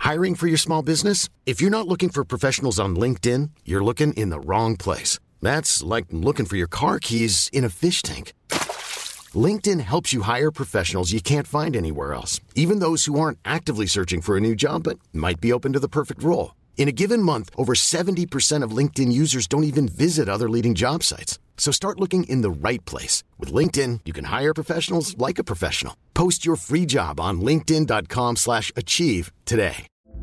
Hiring for your small business? If you're not looking for professionals on LinkedIn, you're looking in the wrong place. That's like looking for your car keys in a fish tank. LinkedIn helps you hire professionals you can't find anywhere else, even those who aren't actively searching for a new job but might be open to the perfect role. In a given month, over 70% of LinkedIn users don't even visit other leading job sites. So start looking in the right place. With LinkedIn, you can hire professionals like a professional. Post your free job on linkedin.com/achieve today.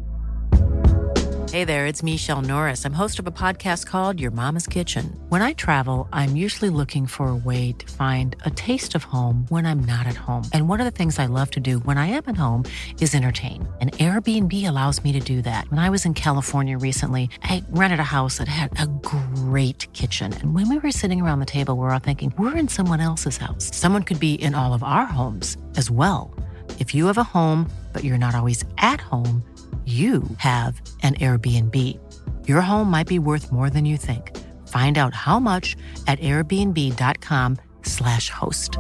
Hey there, it's Michelle Norris. I'm host of a podcast called Your Mama's Kitchen. When I travel, I'm usually looking for a way to find a taste of home when I'm not at home. And one of the things I love to do when I am at home is entertain. And Airbnb allows me to do that. When I was in California recently, I rented a house that had a great kitchen. And when we were sitting around the table, we're all thinking, we're in someone else's house. Someone could be in all of our homes as well. If you have a home, but you're not always at home, you have an Airbnb. Your home might be worth more than you think. Find out how much at airbnb.com/host.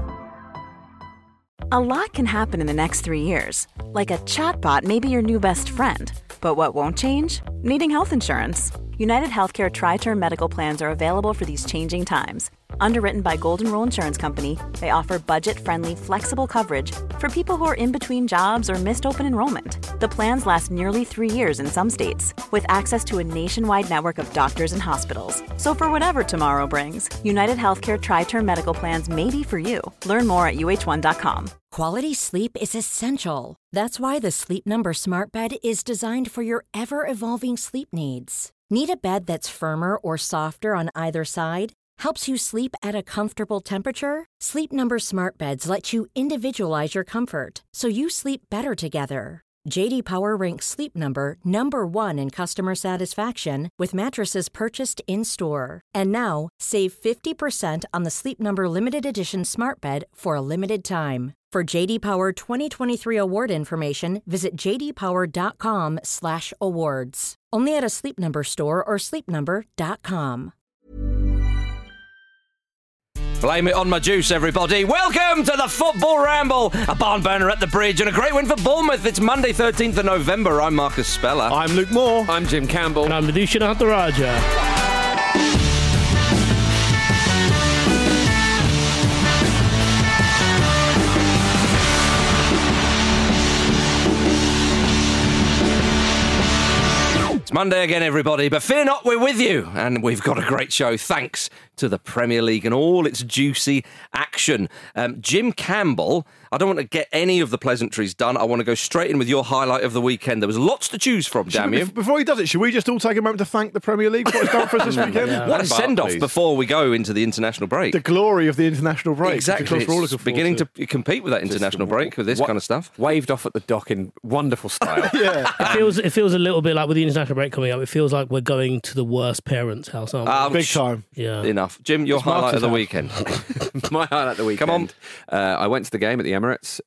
A lot can happen in the next 3 years. Like a chatbot may be your new best friend. But what won't change? Needing health insurance. United Healthcare Tri-Term Medical Plans are available for these changing times. Underwritten by Golden Rule Insurance Company, they offer budget-friendly, flexible coverage for people who are in between jobs or missed open enrollment. The plans last nearly 3 years in some states, with access to a nationwide network of doctors and hospitals. So for whatever tomorrow brings, United Healthcare Tri-Term Medical Plans may be for you. Learn more at uh1.com. Quality sleep is essential. That's why the Sleep Number Smart Bed is designed for your ever-evolving sleep needs. Need a bed that's firmer or softer on either side? Helps you sleep at a comfortable temperature? Sleep Number Smart Beds let you individualize your comfort, so you sleep better together. J.D. Power ranks Sleep Number number 1 in customer satisfaction with mattresses purchased in-store. And now, save 50% on the Sleep Number Limited Edition Smart Bed for a limited time. For J.D. Power 2023 award information, visit jdpower.com/awards. Only at a Sleep Number store or sleepnumber.com. Blame it on my juice, everybody. Welcome to the Football Ramble. A barn burner at the bridge and a great win for Bournemouth. It's Monday, 13th of November. I'm Marcus Speller. I'm Luke Moore. I'm Jim Campbell. And I'm Vidushan Natharaja. It's Monday again, everybody, but fear not, we're with you. And we've got a great show, thanks to the Premier League and all its juicy action. Jim Campbell, I don't want to get any of the pleasantries done. I want to go straight in with your highlight of the weekend. There was lots to choose from, damn you. Before he does it, should we just all take a moment to thank the Premier League for what it's done for us this weekend? What a send-off before we go into the international break. The glory of the international break. Exactly. It's beginning to compete with that international break with this kind of stuff. Waved off at the dock in wonderful style. Yeah. It feels a little bit like with the international break coming up, it feels like we're going to the worst parents' house, aren't we? Big time. Yeah. Enough. Jim, your highlight of the weekend. My highlight of the weekend. Come on. I went to the game at the Emirates.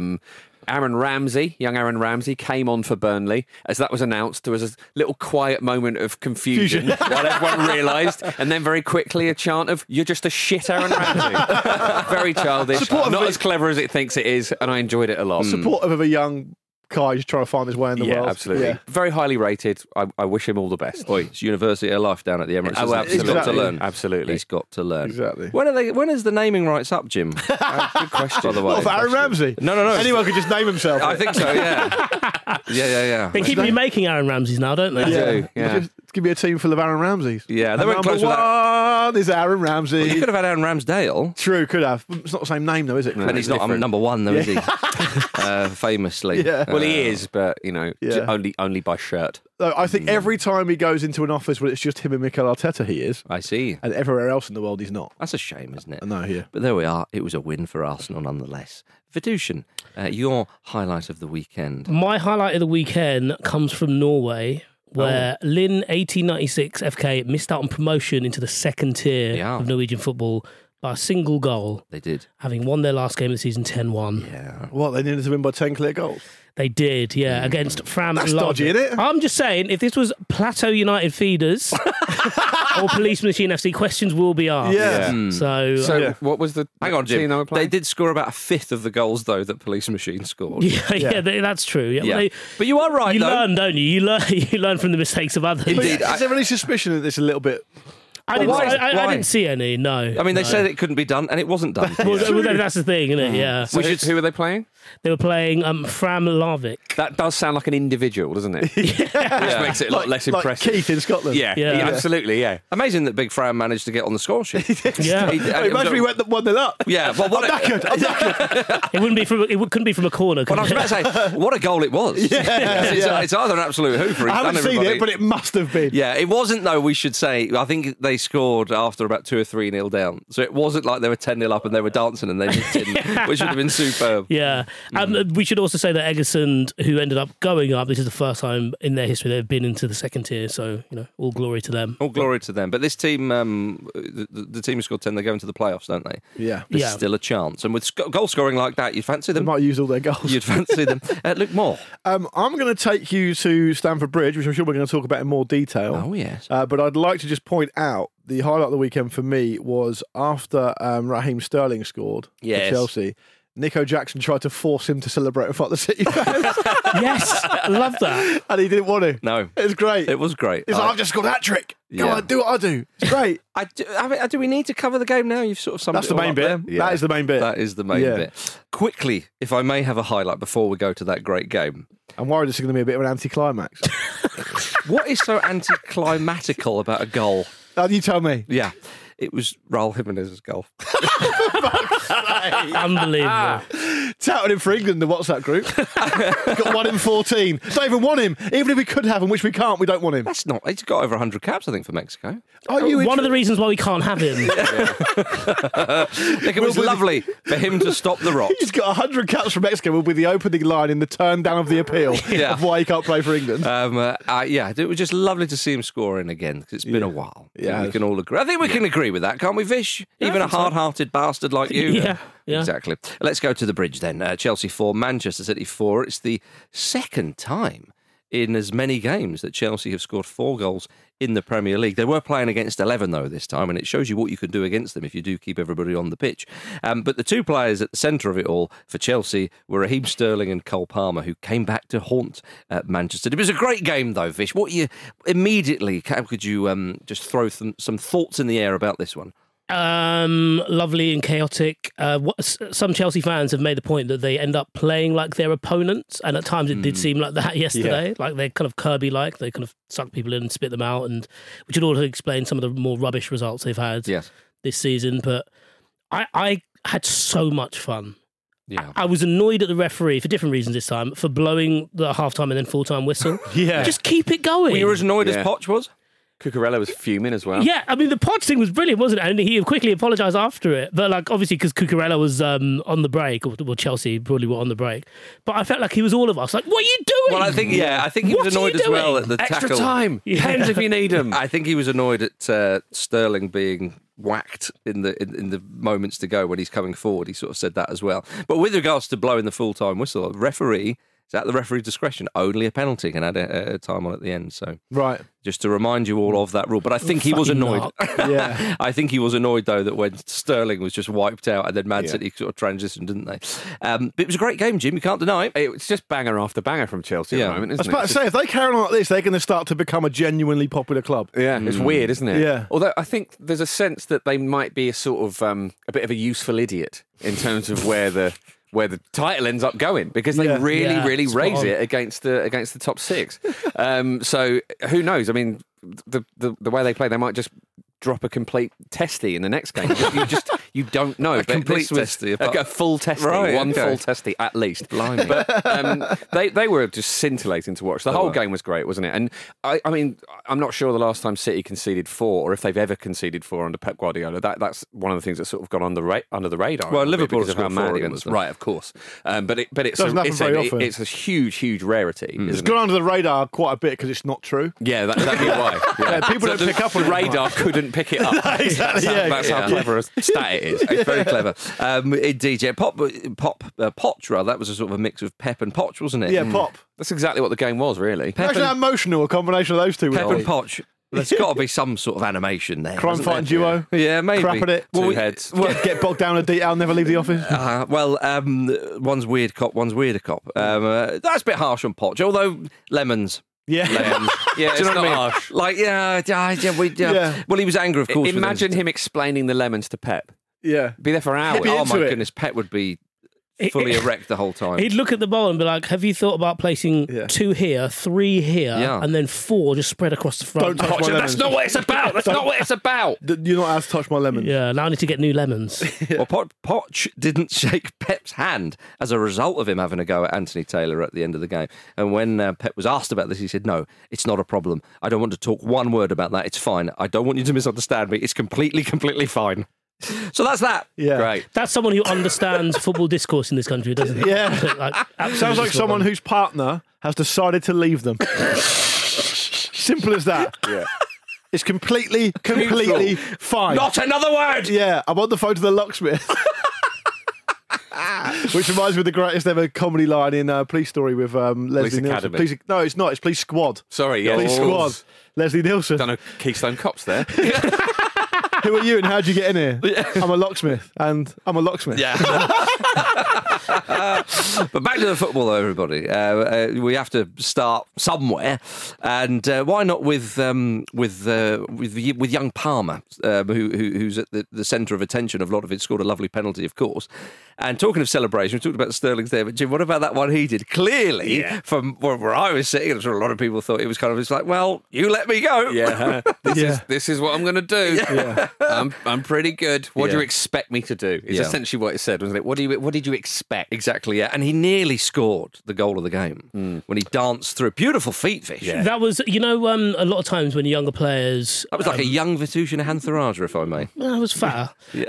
Aaron Ramsey, young Aaron Ramsey, came on for Burnley. As that was announced, there was a little quiet moment of confusion while everyone realised, and then very quickly a chant of, "You're just a shit Aaron Ramsey." Very childish, not as clever as it thinks it is, and I enjoyed it a lot. Supportive of a young guy just trying to find his way in the world. Absolutely. Yeah. Very highly rated. I wish him all the best. Boy, it's University of Life down at the Emirates. He's got to learn. Absolutely. He's got to learn. Exactly. When is the naming rights up, Jim? Good question, by the way. What, for Aaron Ramsey? No. Anyone could just name himself. I think so, yeah. Yeah. They keep remaking Aaron Ramseys now, don't they? Yeah. Just give me a team full of Aaron Ramseys. Yeah, they went close with that. Number 1 is Aaron Ramsey. Well, you could have had Aaron Ramsdale. True, could have. It's not the same name, though, is it? No, and he's not number 1, though, is he? Famously. Yeah. Well, he is, but, only by shirt. I think every time he goes into an office where it's just him and Mikel Arteta, he is. I see. And everywhere else in the world, he's not. That's a shame, isn't it? I know, yeah. But there we are. It was a win for Arsenal nonetheless. Vidushan, your highlight of the weekend. My highlight of the weekend comes from Norway, where Lyn 1896 FK missed out on promotion into the second tier of Norwegian football by a single goal. They did. Having won their last game of the season 10-1. Yeah. What, they needed to win by 10 clear goals? They did, against Fram. That's dodgy, isn't it? I'm just saying, if this was Plateau United Feeders or Police Machine FC, questions will be asked. Yeah. So what was the Hang on, team Jim. they were playing? They did score about a fifth of the goals, though, that Police Machine scored. that's true. Yeah. Well, But you are right, you though. learn, don't you? You learn from the mistakes of others. Indeed. Is there any suspicion that it's a little bit... I didn't see any, no. I mean, they said it couldn't be done, and it wasn't done. Well, that's the thing, isn't it? Yeah. So who were they playing? They were playing Fram Larvik. That does sound like an individual, doesn't it? Which makes it a lot less impressive. Like Keith in Scotland. Yeah, absolutely, yeah. Amazing that Big Fram managed to get on the score sheet. Yeah. Imagine we went 1-0 up. Yeah, well, what I'm knackered. It couldn't be from a corner. Well, I was about to say, what a goal it was. It's either an absolute hooper. I haven't seen it, but it must have been. Yeah, it wasn't, though, we should say. I think they scored after about 2 or 3-0 down. So it wasn't like they were 10-0 up and they were dancing and they just didn't, which would have been superb. Yeah. We should also say that Egersund, who ended up going up, this is the first time in their history they've been into the second tier. So, all glory to them. All glory to them. But this team, the team who scored 10, they go into the playoffs, don't they? Yeah. There's still a chance. And with goal scoring like that, you'd fancy They them. might use all their goals. You'd fancy them. Luke Moore. I'm going to take you to Stamford Bridge, which I'm sure we're going to talk about in more detail. Oh, yes. But I'd like to just point out the highlight of the weekend for me was after Raheem Sterling scored for Chelsea. Nico Jackson tried to force him to celebrate in front of the City fans. Yes, I love that. And he didn't want to. No. It was great. It was great. He's like, I've just scored a hat-trick. Go on, do what I do. It's great. Do we need to cover the game now? You've sort of summed That's it the all main up bit. there. That is the main bit. That is the main bit. Quickly, if I may have a highlight before we go to that great game. I'm worried this is going to be a bit of an anticlimax. What is so anticlimatical about a goal? You tell me. Yeah. It was Raul Jimenez's goal. Unbelievable. Touted him for England in the WhatsApp group. Got 1 in 14. Don't even want him. Even if we could have him, which we can't, we don't want him. That's not. He's got over 100 caps, I think, for Mexico. One of the reasons why we can't have him. It was lovely for him to stop the rocks. He's got 100 caps for Mexico. Will be the opening line in the turn down of the appeal of why he can't play for England. It was just lovely to see him scoring again because it's been a while. Yeah, we can all agree. I think we can agree with that, can't we, Vish? Even a hard-hearted bastard like you. Yeah. Exactly. Let's go to the bridge then. Chelsea 4, Manchester City 4. It's the second time in as many games that Chelsea have scored 4 goals in the Premier League. They were playing against 11, though, this time, and it shows you what you can do against them if you do keep everybody on the pitch. But the 2 players at the centre of it all for Chelsea were Raheem Sterling and Cole Palmer, who came back to haunt Manchester. It was a great game, though, Vish. How could you just throw some thoughts in the air about this one? Lovely and chaotic. Some Chelsea fans have made the point that they end up playing like their opponents, and at times it did seem like that yesterday. Like they're kind of Kirby-like. They kind of suck people in and spit them out, and which would also explain some of the more rubbish results they've had this season. But I had so much fun. Yeah, I was annoyed at the referee for different reasons this time for blowing the half-time and then full-time whistle. Just keep it going. Were you as annoyed as Poch was? Cucurella was fuming as well. Yeah, I mean, the Poch thing was brilliant, wasn't it? And he quickly apologised after it. But, obviously, because Cucurella was on the break, or Chelsea probably were on the break. But I felt like he was all of us. Like, what are you doing? Well, I think he was annoyed as well at the Extra tackle. time. Pens if you need them. I think he was annoyed at Sterling being whacked in the moments to go when he's coming forward. He sort of said that as well. But with regards to blowing the full-time whistle, referee... It's at the referee's discretion. Only a penalty can add a time on at the end. So, just to remind you all of that rule. But I think he was annoyed. I think he was annoyed, though, that when Sterling was just wiped out and then Man City sort of transitioned, didn't they? But it was a great game, Jim. You can't deny it. It's just banger after banger from Chelsea at the moment, isn't it? I was about to say, if they carry on like this, they're going to start to become a genuinely popular club. Yeah, it's weird, isn't it? Yeah. Although I think there's a sense that they might be a sort of a bit of a useful idiot in terms of where the title ends up going, because they really raise it against the top 6. So who knows? I mean, the way they play, they might just drop a complete testy in the next game. You don't know. A complete testy, a full testy, full testy at least. Blimey. But they were just scintillating to watch. The whole game was great, wasn't it? And I mean, I'm not sure the last time City conceded 4, or if they've ever conceded 4 under Pep Guardiola. That's one of the things that's sort of gone under the radar. Well, Liverpool because of how mad it was. Right, of course. But it's a huge rarity. It's gone under the radar quite a bit because it's not true. Yeah, that'd be why. People don't pick up on the radar couldn't pick it up. Exactly, That's how clever a stat it is. It's very clever. Indeed, yeah. Poch, rather, that was a sort of a mix of Pep and Poch, wasn't it? Yeah, Pop. That's exactly what the game was, really. Imagine how emotional a combination of those two Pep would and be. Poch. There's got to be some sort of animation there. Crime hasn't fighting there? duo. Yeah, maybe. Crap at it. Two heads. Get bogged down in detail, never leave the office. One's weird cop, one's weirder cop. That's a bit harsh on Poch, although Lemons. Yeah. Yeah, Do you know what I mean? harsh. Like, Yeah. Well, he was angry, of course. with Imagine them. him explaining the lemons to Pep. Yeah. Be there for hours. Be Oh into my it. goodness, Pep would be fully erect the whole time. He'd look at the bowl and be like, have you thought about placing 2 here, 3 here, Yeah. and then 4 just spread across the front? Don't touch my lemons. That's not what it's about. That's not what it's about. You're not allowed to touch my lemons. Yeah, now I need to get new lemons. Well, Poch didn't shake Pep's hand as a result of him having a go at Anthony Taylor at the end of the game. And when Pep was asked about this, he said, no, it's not a problem. I don't want to talk one word about that. It's fine. I don't want you to misunderstand me. It's completely fine. So that's that. Yeah. Great. That's someone who understands football discourse in this country, doesn't it? Yeah. Absolutely Sounds like spot someone on. whose partner has decided to leave them. Simple as that. Yeah. It's completely fine. Not another word! Yeah, I'm on the phone to the locksmith. Which reminds me of the greatest ever comedy line in Police Story with Leslie Nielsen. Academy. No, it's not. It's Police Squad. Sorry, yeah. Police Squad. Leslie Nielsen. Done a Keystone Cops there. Who are you and how'd you get in here? I'm a locksmith and I'm a locksmith. Yeah. But back to the football, though, everybody. We have to start somewhere, and why not with young Palmer, who's at the centre of attention of a lot of it. Scored a lovely penalty, of course. And talking of celebration, we talked about Sterling's there, but Jim, what about that one he did? Clearly, from where I was sitting, I'm sure a lot of people thought it was kind of just like, well, you let me go. Yeah. This is what I'm going to do. Yeah. I'm pretty good. What do Yeah. you expect me to do? Is Yeah. essentially what it said, wasn't it? What did you expect? Exactly, yeah. And he nearly scored the goal of the game when he danced through. Beautiful feet, Fish. Yeah. That was, a lot of times when younger players... That was like a young Vithushan Hantharajah, if I may. I was fatter.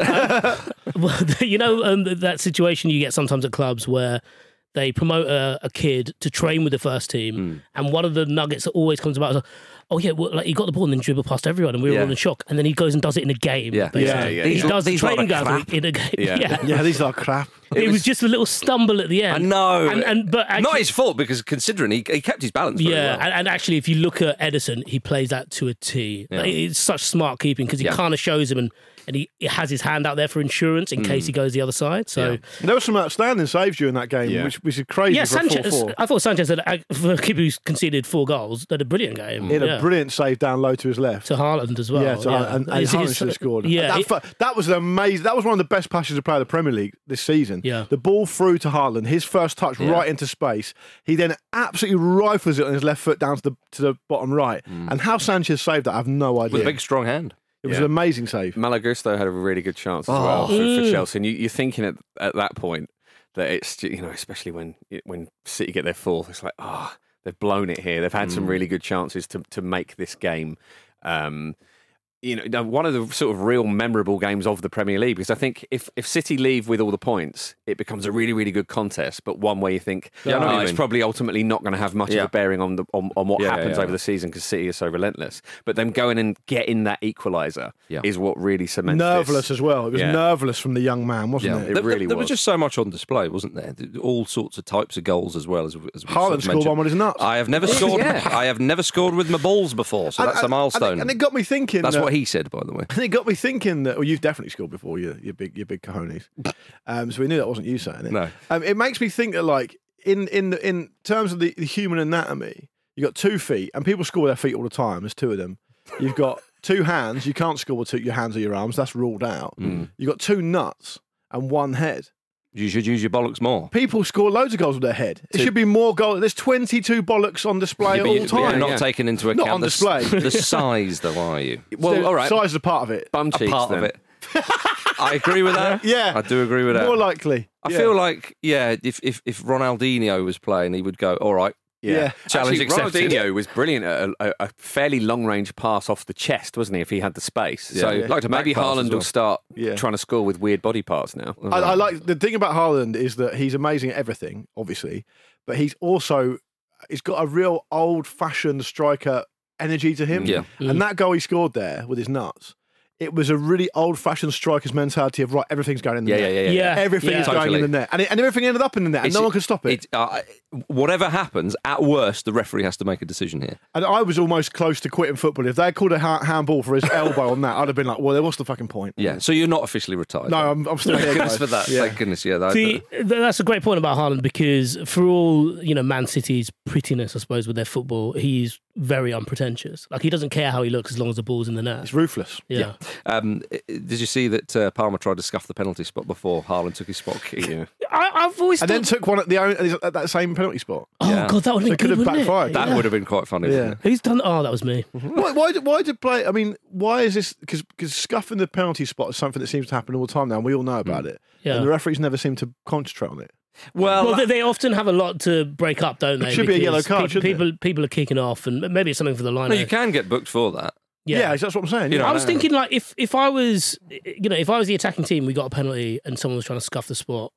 That situation you get sometimes at clubs where they promote a kid to train with the first team, and one of the nuggets that always comes about is, oh yeah, well, like he got the ball and then dribbled past everyone, and we were all in shock. And then he goes and does it in a game. Yeah. basically. Yeah. He does the These lot training are ground crap. in a game. Yeah. Yeah, these are crap. It was just a little stumble at the I end. know. but actually, Not his fault, because considering he kept his balance very yeah, well. and actually, if you look at Edison, he plays that to a T. Yeah. Like, it's such smart keeping because he Yeah. kind of shows him and he has his hand out there for insurance in case he goes the other side. So Yeah. There were some outstanding saves during that game, Yeah. which is crazy yeah, for a Sanchez. 4-4. I thought Sanchez had, for a keeper who's conceded 4 goals, had a brilliant game. He had Yeah. a brilliant save down low to his left. To Haaland as well. Yeah, and It's- Haaland it's- should have scored. Yeah, that was amazing. That was one of the best passes to play in the Premier League this season. Yeah. The ball through to Haaland, his first touch right into space. He then absolutely rifles it on his left foot down to the bottom right. And how Sanchez saved that, I have no idea. With a big, strong hand. It was an amazing save. Malagusto had a really good chance as well for Chelsea. And you're thinking at that point that it's, especially when City get their 4th, it's like, they've blown it here. They've had some really good chances to make this game. One of the sort of real memorable games of the Premier League, because I think if City leave with all the points, it becomes a really, really good contest, but one where you think, I know what you it's mean. probably ultimately not going to have much of a bearing on what happens yeah. over the season because City is so relentless. But them going and getting that equaliser is what really cements Nerveless this. as well. It was nerveless from the young man, wasn't it? It really there was. was just so much on display, wasn't there? All sorts of types of goals as well as we Haaland scored one with his nuts. I have never scored. I have never scored with my balls before, so that's a milestone. And it got me thinking. That's what he said, by the way. And it got me thinking that, well, you've definitely scored before, you big cojones. So we knew that wasn't you saying it. No. It makes me think that, like, in terms of the human anatomy, you've got 2 feet, and people score with their feet all the time. There's 2 of them. You've got 2 hands. You can't score with your hands or your arms. That's ruled out. You've got 2 nuts and 1 head. You should use your bollocks more. People score loads of goals with their head. It should be more goals. There's 22 bollocks on display at all You're time. not taking into account on display. the size, though, are you? Well, all right. Size is a part of it. Bum A cheeks, part then. of it. I agree with that. Yeah. I do agree with that. More likely. I feel like, if Ronaldinho was playing, he would go, all right, Yeah. challenge Actually, accepted. Ronaldinho was brilliant at a fairly long-range pass off the chest, wasn't he, if he had the space? Yeah. So Yeah. like maybe back pass as Haaland well. will start Yeah. trying to score with weird body parts now. I like the thing about Haaland is that he's amazing at everything, obviously, but he's got a real old-fashioned striker energy to him. Yeah. And that goal he scored there with his nuts, it was a really old-fashioned striker's mentality of, right, everything's going in the net. Yeah. Everything's going in the net. And everything ended up in the net, and no one could stop it. Whatever happens, at worst, the referee has to make a decision here. And I was almost close to quitting football. If they had called a handball for his elbow on that, I'd have been like, well, what's the fucking point? Yeah, so you're not officially retired. No, I'm still here. Thank goodness guys. for that. Yeah. Thank goodness, yeah. See, that's a great point about Haaland, because for all, Man City's prettiness, I suppose, with their football, he's very unpretentious. Like, he doesn't care how he looks as long as the ball's in the net. It's ruthless. Yeah. Did you see that Palmer tried to scuff the penalty spot before Haaland took his spot kick? Yeah. I've always And then took one at that same penalty spot. Oh, God, that would have been good, wouldn't it? backfired. That would have been quite funny. Yeah. Wouldn't it? Who's done? Oh, that was me. Why did play? I mean, why is this? Because scuffing the penalty spot is something that seems to happen all the time now, and we all know about it. Yeah. And the referees never seem to concentrate on it. Well, they often have a lot to break up, don't they? It should be a yellow Because card, shouldn't people are kicking off, and maybe it's something for the line. No, you can get booked for that. Yeah, that's what I'm saying. You know, I was thinking, like, if I was, if I was the attacking team, we got a penalty, and someone was trying to scuff the spot.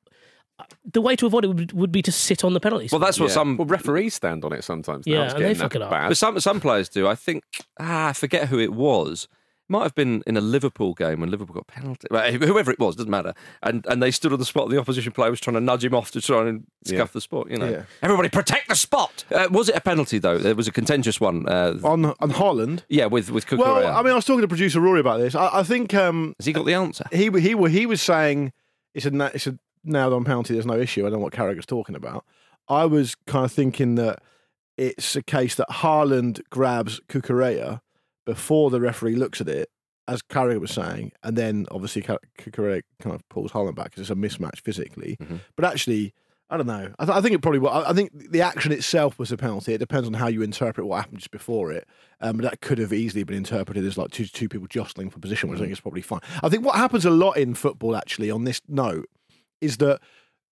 The way to avoid it would be to sit on the penalty spot. Well, that's what some. Well, referees stand on it sometimes. Now. Yeah, It's and they getting fuck that it up. bad. But some players do. I think I forget who it was. It might have been in a Liverpool game when Liverpool got a penalty. Well, whoever it was, doesn't matter. And they stood on the spot. And the opposition player was trying to nudge him off to try and scuff the spot. Yeah. Everybody protect the spot. Was it a penalty though? There was a contentious one. on Haaland. Yeah, with Cucurella. Well, I mean, I was talking to producer Rory about this. I think Has he got the answer? he was saying it's a nailed on penalty. There's no issue. I don't know what Carragher's talking about. I was kind of thinking that it's a case that Haaland grabs Cucurella before the referee looks at it, as Carragher was saying, and then obviously Cucurella kind of pulls Haaland back because it's a mismatch physically. Mm-hmm. But actually, I don't know. I think it probably was. I think the action itself was a penalty. It depends on how you interpret what happened just before it. But that could have easily been interpreted as like two people jostling for position, which I think is probably fine. I think what happens a lot in football, actually, on this note, is that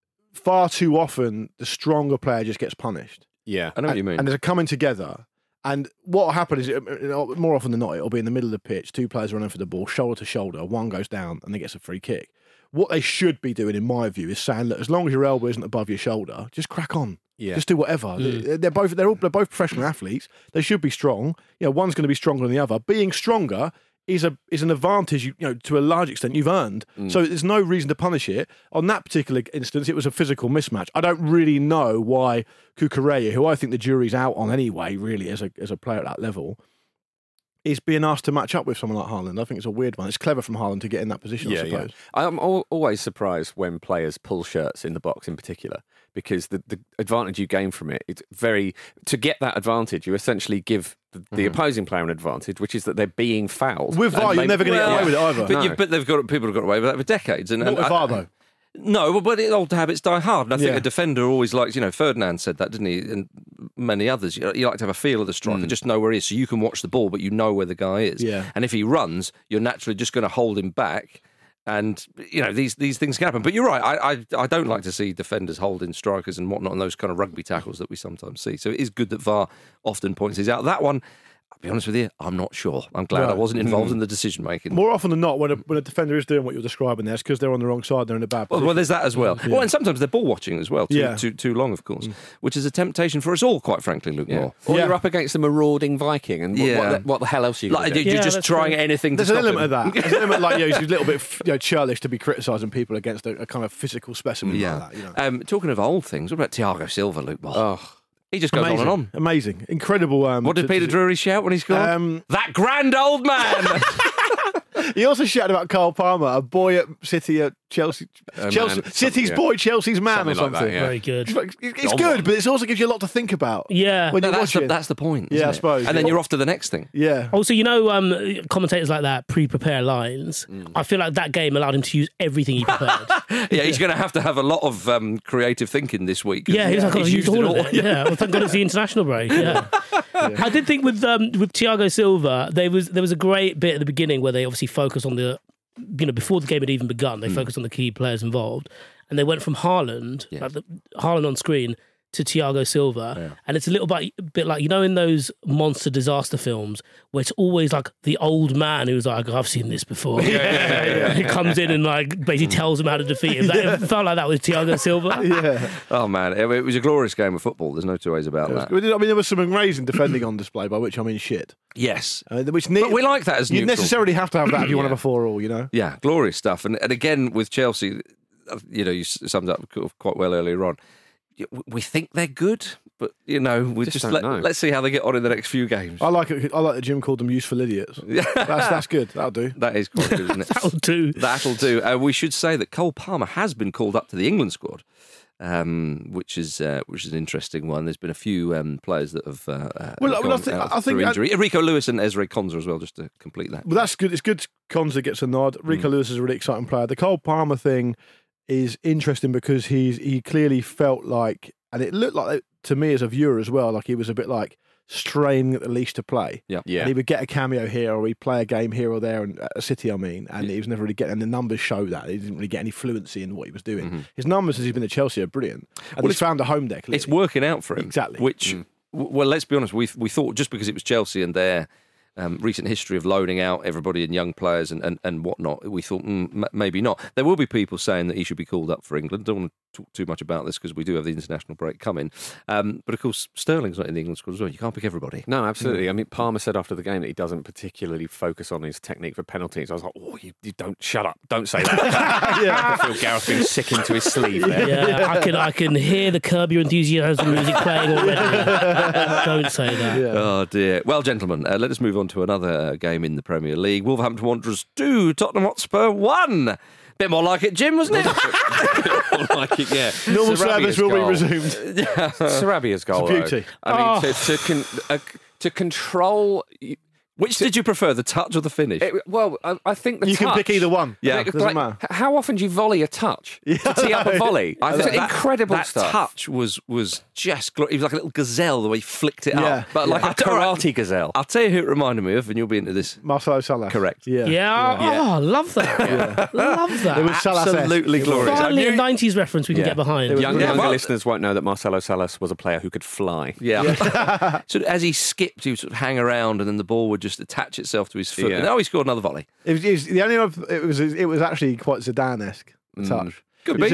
far too often the stronger player just gets punished. Yeah. I know what you mean. And there's a coming together. And what will happen is, more often than not, it'll be in the middle of the pitch, two players running for the ball, shoulder to shoulder, one goes down and they gets a free kick. What they should be doing, in my view, is saying, look, as long as your elbow isn't above your shoulder, just crack on. Yeah. Just do whatever. They're both professional athletes. They should be strong. One's going to be stronger than the other. Being stronger is an advantage, to a large extent you've earned. So there's no reason to punish it. On that particular instance, it was a physical mismatch. I don't really know why Cucurella, who I think the jury's out on anyway, really as a player at that level, is being asked to match up with someone like Haaland. I think it's a weird one. It's clever from Haaland to get in that position, I suppose. I'm always surprised when players pull shirts in the box in particular, because the advantage you gain from it, it's to get that advantage, you essentially give the opposing player an advantage, which is that they're being fouled. With VAR, you're never going to get away with it either. But people have got away with that for decades. And Not with VAR, though. No, but old habits die hard. And I think Yeah. a defender always likes, Ferdinand said that, didn't he? And many others. You like to have a feel of the striker, just know where he is. So you can watch the ball, but you know where the guy is. Yeah. And if he runs, you're naturally just going to hold him back. And, these things can happen. But you're right. I don't like to see defenders holding strikers and whatnot and those kind of rugby tackles that we sometimes see. So it is good that VAR often points these out. That one, I'll be honest with you, I'm not sure. I'm glad I wasn't involved in the decision making. More often than not, when a defender is doing what you're describing there, it's because they're on the wrong side, they're in a bad position. Well, there's that as well. Yeah. Well, and sometimes they're ball watching as well, Yeah. too long, of course, which is a temptation for us all, quite frankly, Luke Moore. Or Yeah. you're up against a marauding Viking, and what the hell else are you Like, going to do? you're Yeah, just that's trying true. anything to There's an stop element him. of that. There's an element like, he's a little bit churlish to be criticising people against a kind of physical specimen like that. Talking of old things, what about Thiago Silva, Luke Moore? He just goes on and on. Amazing. Incredible. What did Peter Drury shout when he scored? That grand old man! He also shouted about Carl Palmer, a boy at City at Chelsea. Man, City's boy, Chelsea's man, Something or like that, something. yeah. Very good. It's good, but it also gives you a lot to think about. Yeah. When you're watching. That's the point. Yeah, isn't I it? suppose, And then yeah. you're off to the next thing. Yeah. Also, commentators like that pre-prepare lines. I feel like that game allowed him to use everything he prepared. Yeah, he's going to have a lot of creative thinking this week. Yeah, he was like, He's I used used all of it. Yeah, well, thank God it's the international break. Yeah. I did think with Thiago Silva, there was a great bit at the beginning where they obviously focused on before the game had even begun, they focused on the key players involved, and they went from Haaland, Haaland on screen, to Thiago Silva, and it's a little bit like, you know, in those monster disaster films where it's always like the old man who's like, I've seen this before. He comes in and like basically tells him how to defeat him. It felt like that with Thiago Silva. Yeah. Oh man, it was a glorious game of football. There's no two ways about that. I mean, there was some amazing defending on display, by which I mean shit. Yes, But we like that as you neutral. necessarily have to have that if you want to have a 4-4, you know. Yeah, glorious stuff. And again with Chelsea, you know, you summed up quite well earlier on. We think they're good, but you know, we just let's see how they get on in the next few games. I like it. I like that Jim called them useful idiots. That's good. That'll do. That is quite good, isn't it? That'll do. We should say that Cole Palmer has been called up to the England squad, which is an interesting one. There's been a few players that have I think injury. Rico Lewis and Ezra Konza as well, just to complete that. Well, that's good. It's good. Konza gets a nod. Rico Lewis is a really exciting player. The Cole Palmer thing is interesting because he clearly felt like, and it looked like to me as a viewer as well, like he was a bit like straining at the least to play. Yeah. And he would get a cameo here or he'd play a game here or there, and at a City, and he was never really getting, and the numbers show that. He didn't really get any fluency in what he was doing. His numbers since he's been at Chelsea are brilliant. And he's found a home there, clearly. It's working out for him. Exactly. Which, well, let's be honest, we thought just because it was Chelsea and their recent history of loaning out everybody and young players and whatnot, we thought maybe not. There will be people saying that he should be called up for England. Don't want to talk too much about this because we do have the international break coming. But of course, Sterling's not in the England squad as well. You can't pick everybody. No, absolutely. I mean, Palmer said after the game that he doesn't particularly focus on his technique for penalties. I was like, oh, you don't, shut up. Don't say that. I feel Gareth being sick into his sleeve there. Yeah, I can hear the Curb Your Enthusiasm music playing already. Don't say that. Yeah. Oh dear. Well, gentlemen, let us move on to another game in the Premier League. Wolverhampton Wanderers 2, Tottenham Hotspur 1. Bit more like it, Jim, wasn't it? More like it, yeah. Normal Sarabia's service will goal. be resumed. Sarabia's goal, It's a beauty. though. I mean, to control. Which did you prefer, the touch or the finish? I think the You touch. can pick either one. Yeah. Doesn't matter. How often do you volley a touch to tee up a volley? It's incredible that stuff. touch was just glorious. He was like a little gazelle the way he flicked it Yeah. up. But like a karate gazelle. I'll tell you who it reminded me of, and you'll be into this. Marcelo Salas. Correct. Yeah. Oh, love that. Love that. It was Salas-esque. Absolutely glorious. Finally, a 90s reference we can get behind. Younger listeners won't know that Marcelo Salas was a player who could fly. Yeah. So as he skipped, he would sort of hang around, and then the ball would just attach itself to his foot. Yeah. And he scored another volley. It was actually quite Zidane-esque touch. Could be.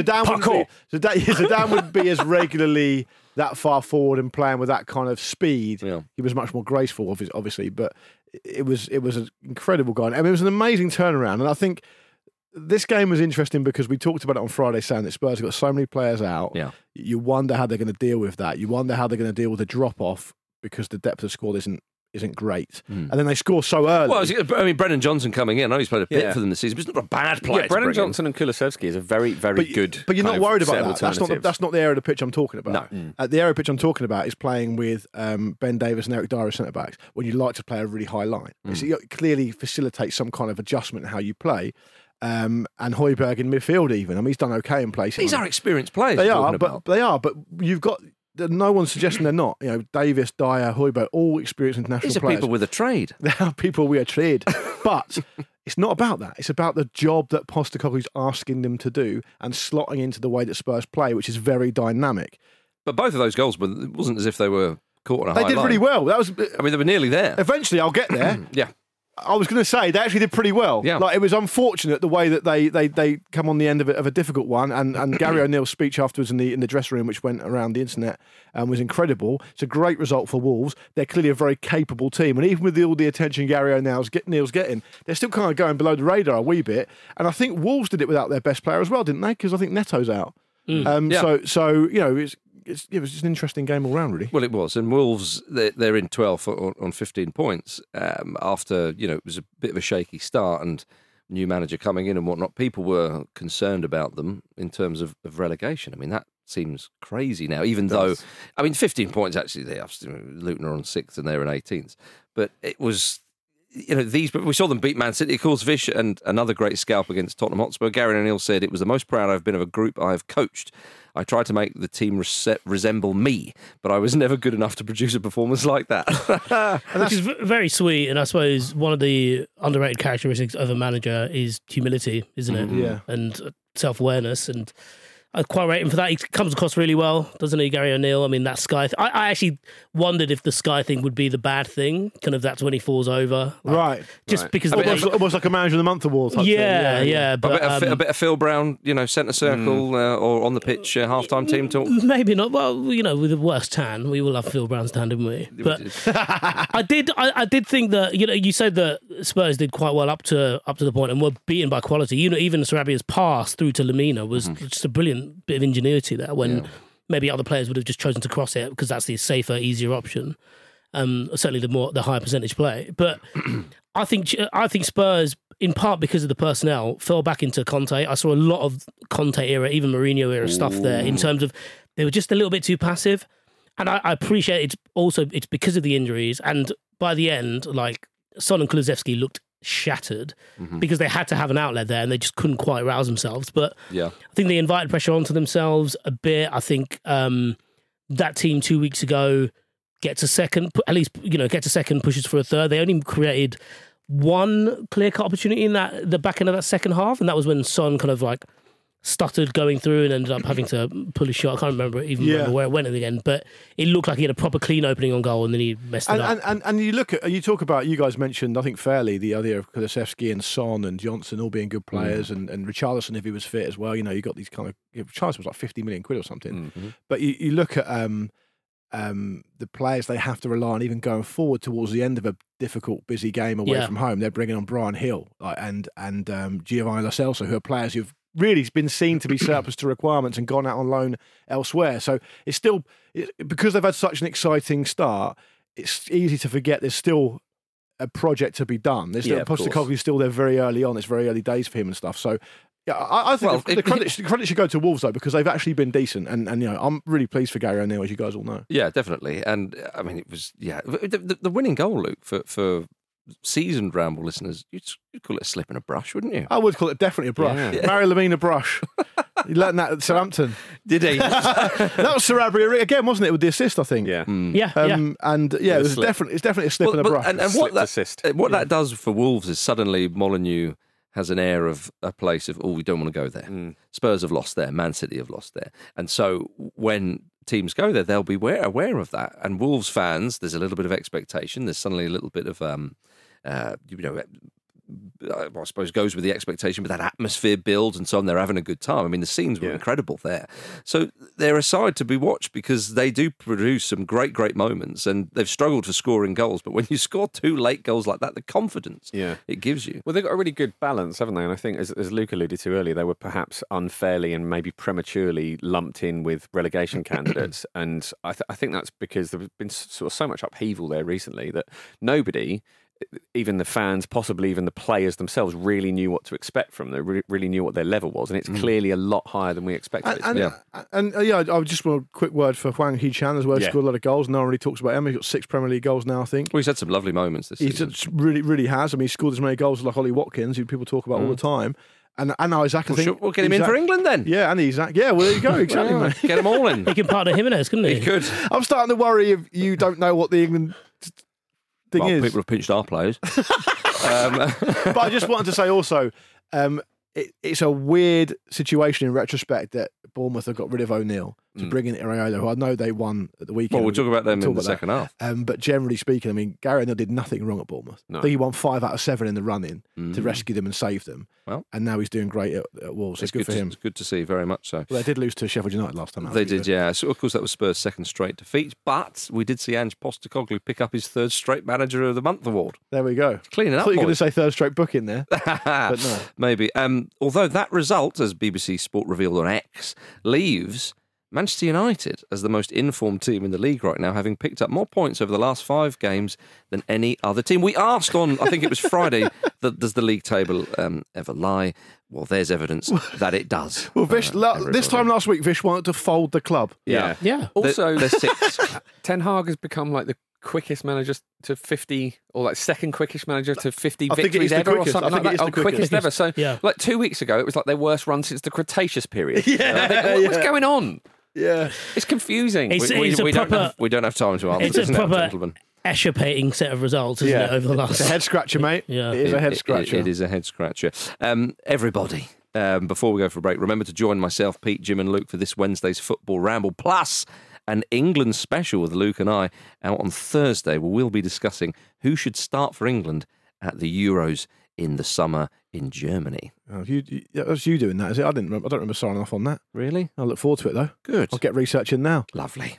Zidane wouldn't be as regularly that far forward and playing with that kind of speed. Yeah. He was much more graceful, obviously, but it was an incredible guy. I mean, it was an amazing turnaround, and I think this game was interesting because we talked about it on Friday, saying that Spurs have got so many players out. Yeah. You wonder how they're going to deal with that. You wonder how they're going to deal with the drop off because the depth of squad isn't great. And then they score so early. Well, I mean, Brendan Johnson coming in. I know he's played a bit for them this season, but he's not a bad player. Yeah, Brendan Johnson and Kulusevski is a very, very good. But you're not worried set about of that. That's not the area of the pitch I'm talking about. No. The area of the pitch I'm talking about is playing with Ben Davies and Eric Dyer as centre backs when you like to play a really high line. So it clearly facilitates some kind of adjustment in how you play. And Højbjerg in midfield even. I mean, he's done okay in places. These are experienced players. They you're are, talking but about. but you've got. No one's suggesting they're not. You know, Davis, Dyer, Højbjerg, all experienced international These are players. people with a trade. They are people we are trade. But it's not about that. It's about the job that Postecoglou's asking them to do and slotting into the way that Spurs play, which is very dynamic. But both of those goals, it wasn't as if they were caught on a high They did line. really well. That was. I mean, they were nearly there. Eventually, I'll get there. Yeah. I was going to say they actually did pretty well. Yeah. Like it was unfortunate the way that they come on the end of a difficult one, and Gary O'Neill's speech afterwards in the dressing room, which went around the internet, was incredible. It's a great result for Wolves. They're clearly a very capable team, and even with all the attention Gary O'Neill's getting, they're still kind of going below the radar a wee bit. And I think Wolves did it without their best player as well, didn't they? Because I think Neto's out. Yeah. So you know it was just an interesting game all round, really. Well, it was. And Wolves, they're in 12th on 15 points after, it was a bit of a shaky start and new manager coming in and whatnot. People were concerned about them in terms of relegation. I mean, that seems crazy now, even though, 15 points actually, Luton are on 6th and they're in 18th. But it was... we saw them beat Man City, of course, Vish, and another great scalp against Tottenham Hotspur. Gary O'Neill said, "It was the most proud I've been of a group I have coached. I tried to make the team resemble me, but I was never good enough to produce a performance like that." Which is very sweet, and I suppose one of the underrated characteristics of a manager is humility, isn't it? Yeah. And self-awareness, and I quite rate him for that. He comes across really well, doesn't he, Gary O'Neill? I mean, that Sky... I actually wondered if the Sky thing would be the bad thing. Kind of that's when he falls over. Right. Just because... Almost like a Manager of the Month award type thing. Yeah. But, a bit of Phil Brown, centre circle or on the pitch, half-time team talk. Maybe not. Well, with the worst tan, we will have Phil Brown's tan, didn't we? But I did think that, you said that Spurs did quite well up to the point and were beaten by quality. Even Sarabia's pass through to Lemina was just a brilliant bit of ingenuity there when maybe other players would have just chosen to cross it because that's the safer, easier option. Certainly the higher percentage play. But I think Spurs, in part because of the personnel, fell back into Conte. I saw a lot of Conte era, even Mourinho era stuff there in terms of they were just a little bit too passive. And I appreciate it's because of the injuries. And by the end, like Son and Kulusevski looked shattered because they had to have an outlet there and they just couldn't quite rouse themselves. But I think they invited pressure onto themselves a bit. I think that team 2 weeks ago gets a second, pushes for a third. They only created one clear-cut opportunity in the back end of that second half, and that was when Son kind of like stuttered going through and ended up having to pull his shot. I can't remember where it went in the end, but it looked like he had a proper clean opening on goal and then he messed it up. And you talk about, you guys mentioned, I think fairly, the idea of Kulusevski and Son and Johnson all being good players and Richarlison if he was fit as well. You got these kind of, Richarlison was like 50 million quid or something. But you look at the players they have to rely on even going forward towards the end of a difficult, busy game away from home. They're bringing on Brian Hill and Giovanni Lo Celso, who are players who've really been seen to be surplus to requirements and gone out on loan elsewhere. So it's still, because they've had such an exciting start, it's easy to forget there's still a project to be done. Postecoglou's still there very early on. It's very early days for him and stuff. So I think the credit should go to Wolves though, because they've actually been decent, and I'm really pleased for Gary O'Neill, as you guys all know. Yeah, definitely. And I mean, it was the winning goal, Luke, for seasoned Ramble listeners, you'd call it a slip and a brush, wouldn't you? I would call it definitely a brush. Yeah. Mario Lemina brush. He learned that at Southampton. Did he? That was Sarabia again, wasn't it, with the assist, I think? Yeah. And it's definitely a slip and a brush. And what that does for Wolves is suddenly Molineux has an air of a place of, we don't want to go there. Spurs have lost there. Man City have lost there. And so when teams go there, they'll be aware of that. And Wolves fans, there's a little bit of expectation. There's suddenly a little bit of, I suppose goes with the expectation, but that atmosphere builds and so on. They're having a good time. I mean, the scenes were incredible there. So they're a side to be watched because they do produce some great moments, and they've struggled for scoring goals. But when you score 2 late goals like that, the confidence it gives you. Well, they've got a really good balance, haven't they? And I think, as Luke alluded to earlier, they were perhaps unfairly and maybe prematurely lumped in with relegation candidates. And I think that's because there's been sort of so much upheaval there recently that nobody, even the fans, possibly even the players themselves, really knew what to expect from them. They really knew what their level was, and it's clearly a lot higher than we expected. I just want a quick word for Hwang Hee-chan as well. He scored a lot of goals. No one really talks about him. He's got 6 Premier League goals now, I think. Well, he's had some lovely moments this season. He really has. I mean, he scored as many goals like Ollie Watkins, who people talk about all the time. And Isaac, I think. We'll get him in for England then. Yeah, and Isaac. Yeah, well, there you go. Exactly, mate. Get them all in. He can partner Jimenez, couldn't he? He could. I'm starting to worry if you don't know what the England thing is. People have pinched our players. But I just wanted to say also, it's a weird situation in retrospect that Bournemouth have got rid of O'Neill to bring in Iraola, who I know they won at the weekend. Well, we'll talk about them in the second half. But generally speaking, I mean, Gary O'Neill did nothing wrong at Bournemouth. No. I think he won 5 out of 7 in the run-in to rescue them and save them. Well, and now he's doing great at Wolves. So it's good for him. It's good to see, very much so. Well, they did lose to Sheffield United last time. They did, yeah. So, of course, that was Spurs' second straight defeat. But we did see Ange Postecoglou pick up his 3rd straight Manager of the Month award. There we go. Cleaning up, I thought you were going to say 3rd straight book in there. But no. Maybe. Although that result, as BBC Sport revealed on X, leaves Manchester United as the most informed team in the league right now, having picked up more points over the last 5 games than any other team. We asked on, I think it was Friday, does the league table ever lie? Well, there's evidence that it does. Well, Vish, this time last week, Vish wanted to fold the club. Yeah. Also, there's 6. Ten Hag has become like the quickest manager to 50, or like second quickest manager to 50 victories ever, or something like that. Quickest ever. So, like 2 weeks ago, it was like their worst run since the Cretaceous period. What's going on? Yeah, it's confusing. We don't have time to answer. It's a proper eschapating set of results, isn't it? Over the last, it's a head scratcher, mate. Yeah, it is a head scratcher. It is a head scratcher. Everybody, before we go for a break, remember to join myself, Pete, Jim and Luke for this Wednesday's Football Ramble, plus an England special with Luke and I out on Thursday, where we'll be discussing who should start for England at the Euros in the summer in Germany. That's you doing that, is it? I don't remember signing off on that. Really? I look forward to it, though. Good. I'll get research in now. Lovely.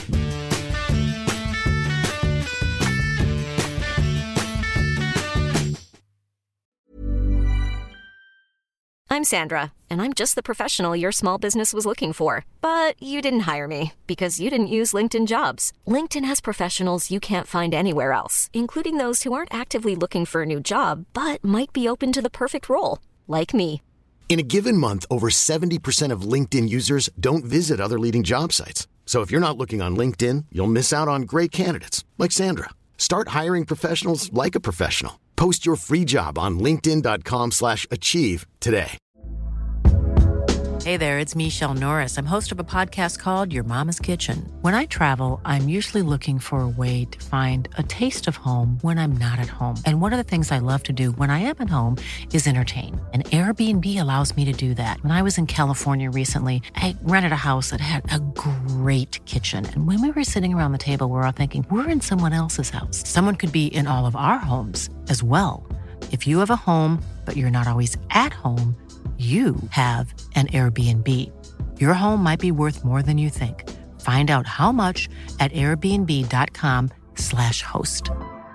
I'm Sandra, and I'm just the professional your small business was looking for. But you didn't hire me because you didn't use LinkedIn Jobs. LinkedIn has professionals you can't find anywhere else, including those who aren't actively looking for a new job, but might be open to the perfect role, like me. In a given month, over 70% of LinkedIn users don't visit other leading job sites. So if you're not looking on LinkedIn, you'll miss out on great candidates like Sandra. Start hiring professionals like a professional. Post your free job on linkedin.com/achieve today. Hey there, it's Michelle Norris. I'm host of a podcast called Your Mama's Kitchen. When I travel, I'm usually looking for a way to find a taste of home when I'm not at home. And one of the things I love to do when I am at home is entertain. And Airbnb allows me to do that. When I was in California recently, I rented a house that had a great kitchen. And when we were sitting around the table, we were all thinking, we're in someone else's house. Someone could be in all of our homes as well. If you have a home, but you're not always at home, you have an Airbnb. Your home might be worth more than you think. Find out how much at airbnb.com/host.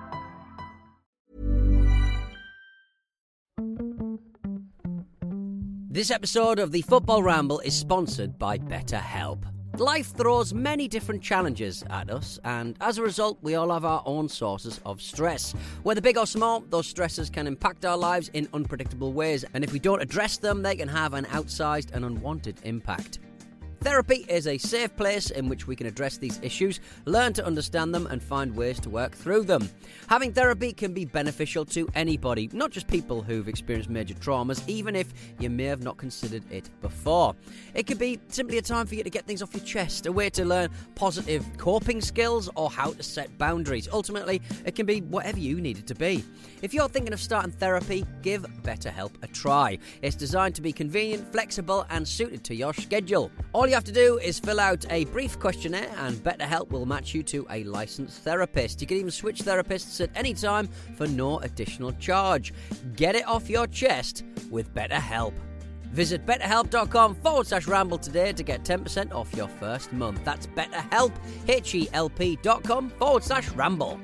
This episode of the Football Ramble is sponsored by BetterHelp. Life throws many different challenges at us, and as a result, we all have our own sources of stress. Whether big or small, those stresses can impact our lives in unpredictable ways, and if we don't address them, they can have an outsized and unwanted impact. Therapy is a safe place in which we can address these issues, learn to understand them, and find ways to work through them. Having therapy can be beneficial to anybody, not just people who've experienced major traumas, even if you may have not considered it before. It could be simply a time for you to get things off your chest, a way to learn positive coping skills, or how to set boundaries. Ultimately, it can be whatever you need it to be. If you're thinking of starting therapy, give BetterHelp a try. It's designed to be convenient, flexible, and suited to your schedule. All you have to do is fill out a brief questionnaire, and BetterHelp will match you to a licensed therapist. You can even switch therapists at any time for no additional charge. Get it off your chest with BetterHelp. Visit betterhelp.com/ramble today to get 10% off your first month. That's BetterHelp, HELP.com/ramble.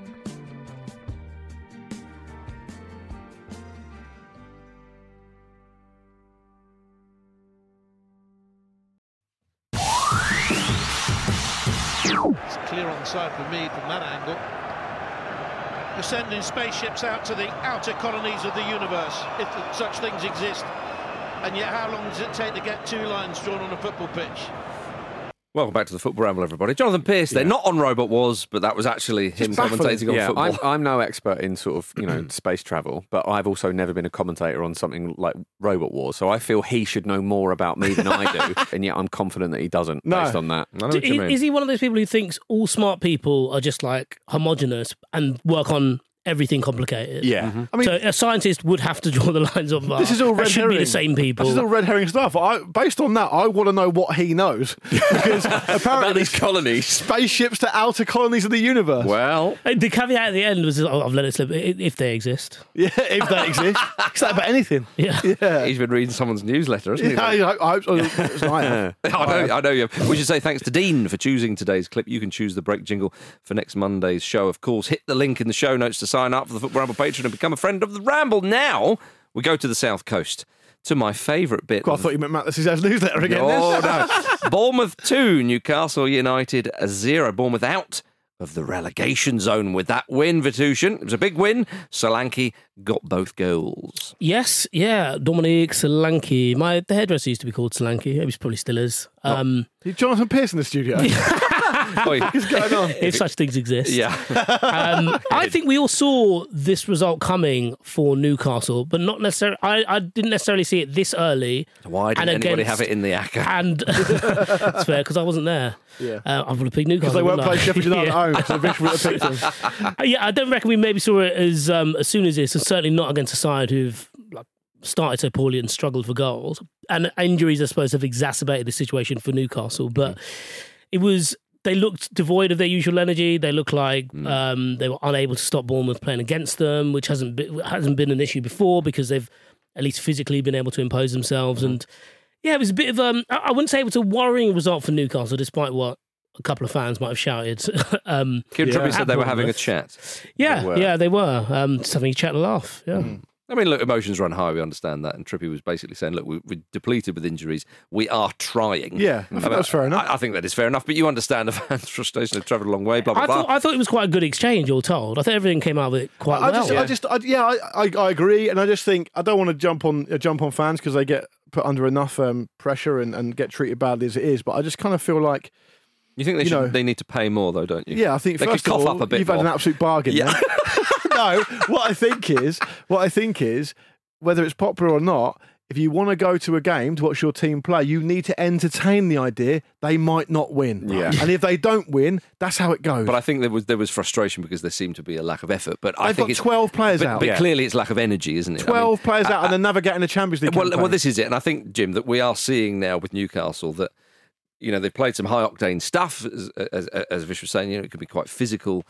It's clear on the side for me from that angle. You're sending spaceships out to the outer colonies of the universe, if such things exist. And yet, how long does it take to get two lines drawn on a football pitch? Welcome back to the Football Ramble, everybody. Jonathan Pearce there, not on Robot Wars, but that was actually him commentating on football. I'm no expert in sort of, space travel, but I've also never been a commentator on something like Robot Wars, so I feel he should know more about me than I do, and yet I'm confident that he doesn't, based on that. I know what you mean. Is he one of those people who thinks all smart people are just like homogenous and work on everything complicated? Yeah. Mm-hmm. I mean, so a scientist would have to draw the lines of this is all red should herring. be the same people. This is all red herring stuff. Based on that, I want to know what he knows. Because apparently about these colonies. Spaceships to outer colonies of the universe. Well, the caveat at the end was, I've let it slip, if they exist. Yeah, if they exist. Is that about anything? Yeah. He's been reading someone's newsletter, hasn't he? Yeah, I hope so. I have. I know you have. We should say thanks to Dean for choosing today's clip. You can choose the break jingle for next Monday's show, of course. Hit the link in the show notes to sign up for the Football Ramble Patreon and become a friend of the Ramble. Now, we go to the South Coast, to my favourite bit. God, I thought you meant Matt Liss's newsletter again. Oh, no. Bournemouth 2, Newcastle United 0. Bournemouth out of the relegation zone with that win, Vitushin. It was a big win. Solanke got both goals. Yes, yeah. Dominique Solanke. The hairdresser used to be called Solanke. He probably still is. Jonathan Pearce in the studio. What is going on? If such things exist. Yeah. I think we all saw this result coming for Newcastle, but not necessarily. I didn't necessarily see it this early. Why didn't anybody have it in the ACCA? And it's fair, because I wasn't there. Yeah. I would have picked Newcastle. Because they weren't playing Sheffield United Yeah. at home, so Vish would have picked them. Yeah, I don't reckon we maybe saw it as soon as this, and certainly not against a side who've started so poorly and struggled for goals. And injuries, I suppose, have exacerbated the situation for Newcastle. But they looked devoid of their usual energy. They looked like they were unable to stop Bournemouth playing against them, which hasn't been an issue before because they've at least physically been able to impose themselves. And yeah, it was a bit of I wouldn't say it was a worrying result for Newcastle, despite what a couple of fans might have shouted. Kieran Trippier said they were having a chat. Yeah, they were. Just having a chat and laugh. Yeah. I mean, look, emotions run high. We understand that. And Trippier was basically saying, look, we're depleted with injuries. We are trying. Yeah, I think that's fair enough. I think that is fair enough. But you understand the fans' frustration. They've travelled a long way, blah, blah, blah. I thought it was quite a good exchange, all told. I thought everything came out of it quite well. I agree. And I just think, I don't want to jump on fans because they get put under enough pressure and get treated badly as it is. But I just kind of feel like... You think they need to pay more, though, don't you? Yeah, I think they first could cough of all, up a bit you've more. had an absolute bargain. Yeah. No, what I think is, whether it's popular or not, if you want to go to a game to watch your team play, you need to entertain the idea they might not win. Yeah. And if they don't win, that's how it goes. But I think there was frustration because there seemed to be a lack of effort. But I think got 12 players out. But clearly it's lack of energy, isn't it? 12 players out and they're never getting a Champions League campaign. Well, this is it. And I think, Jim, that we are seeing now with Newcastle that, they've played some high-octane stuff, as Vish was saying, it could be quite physical.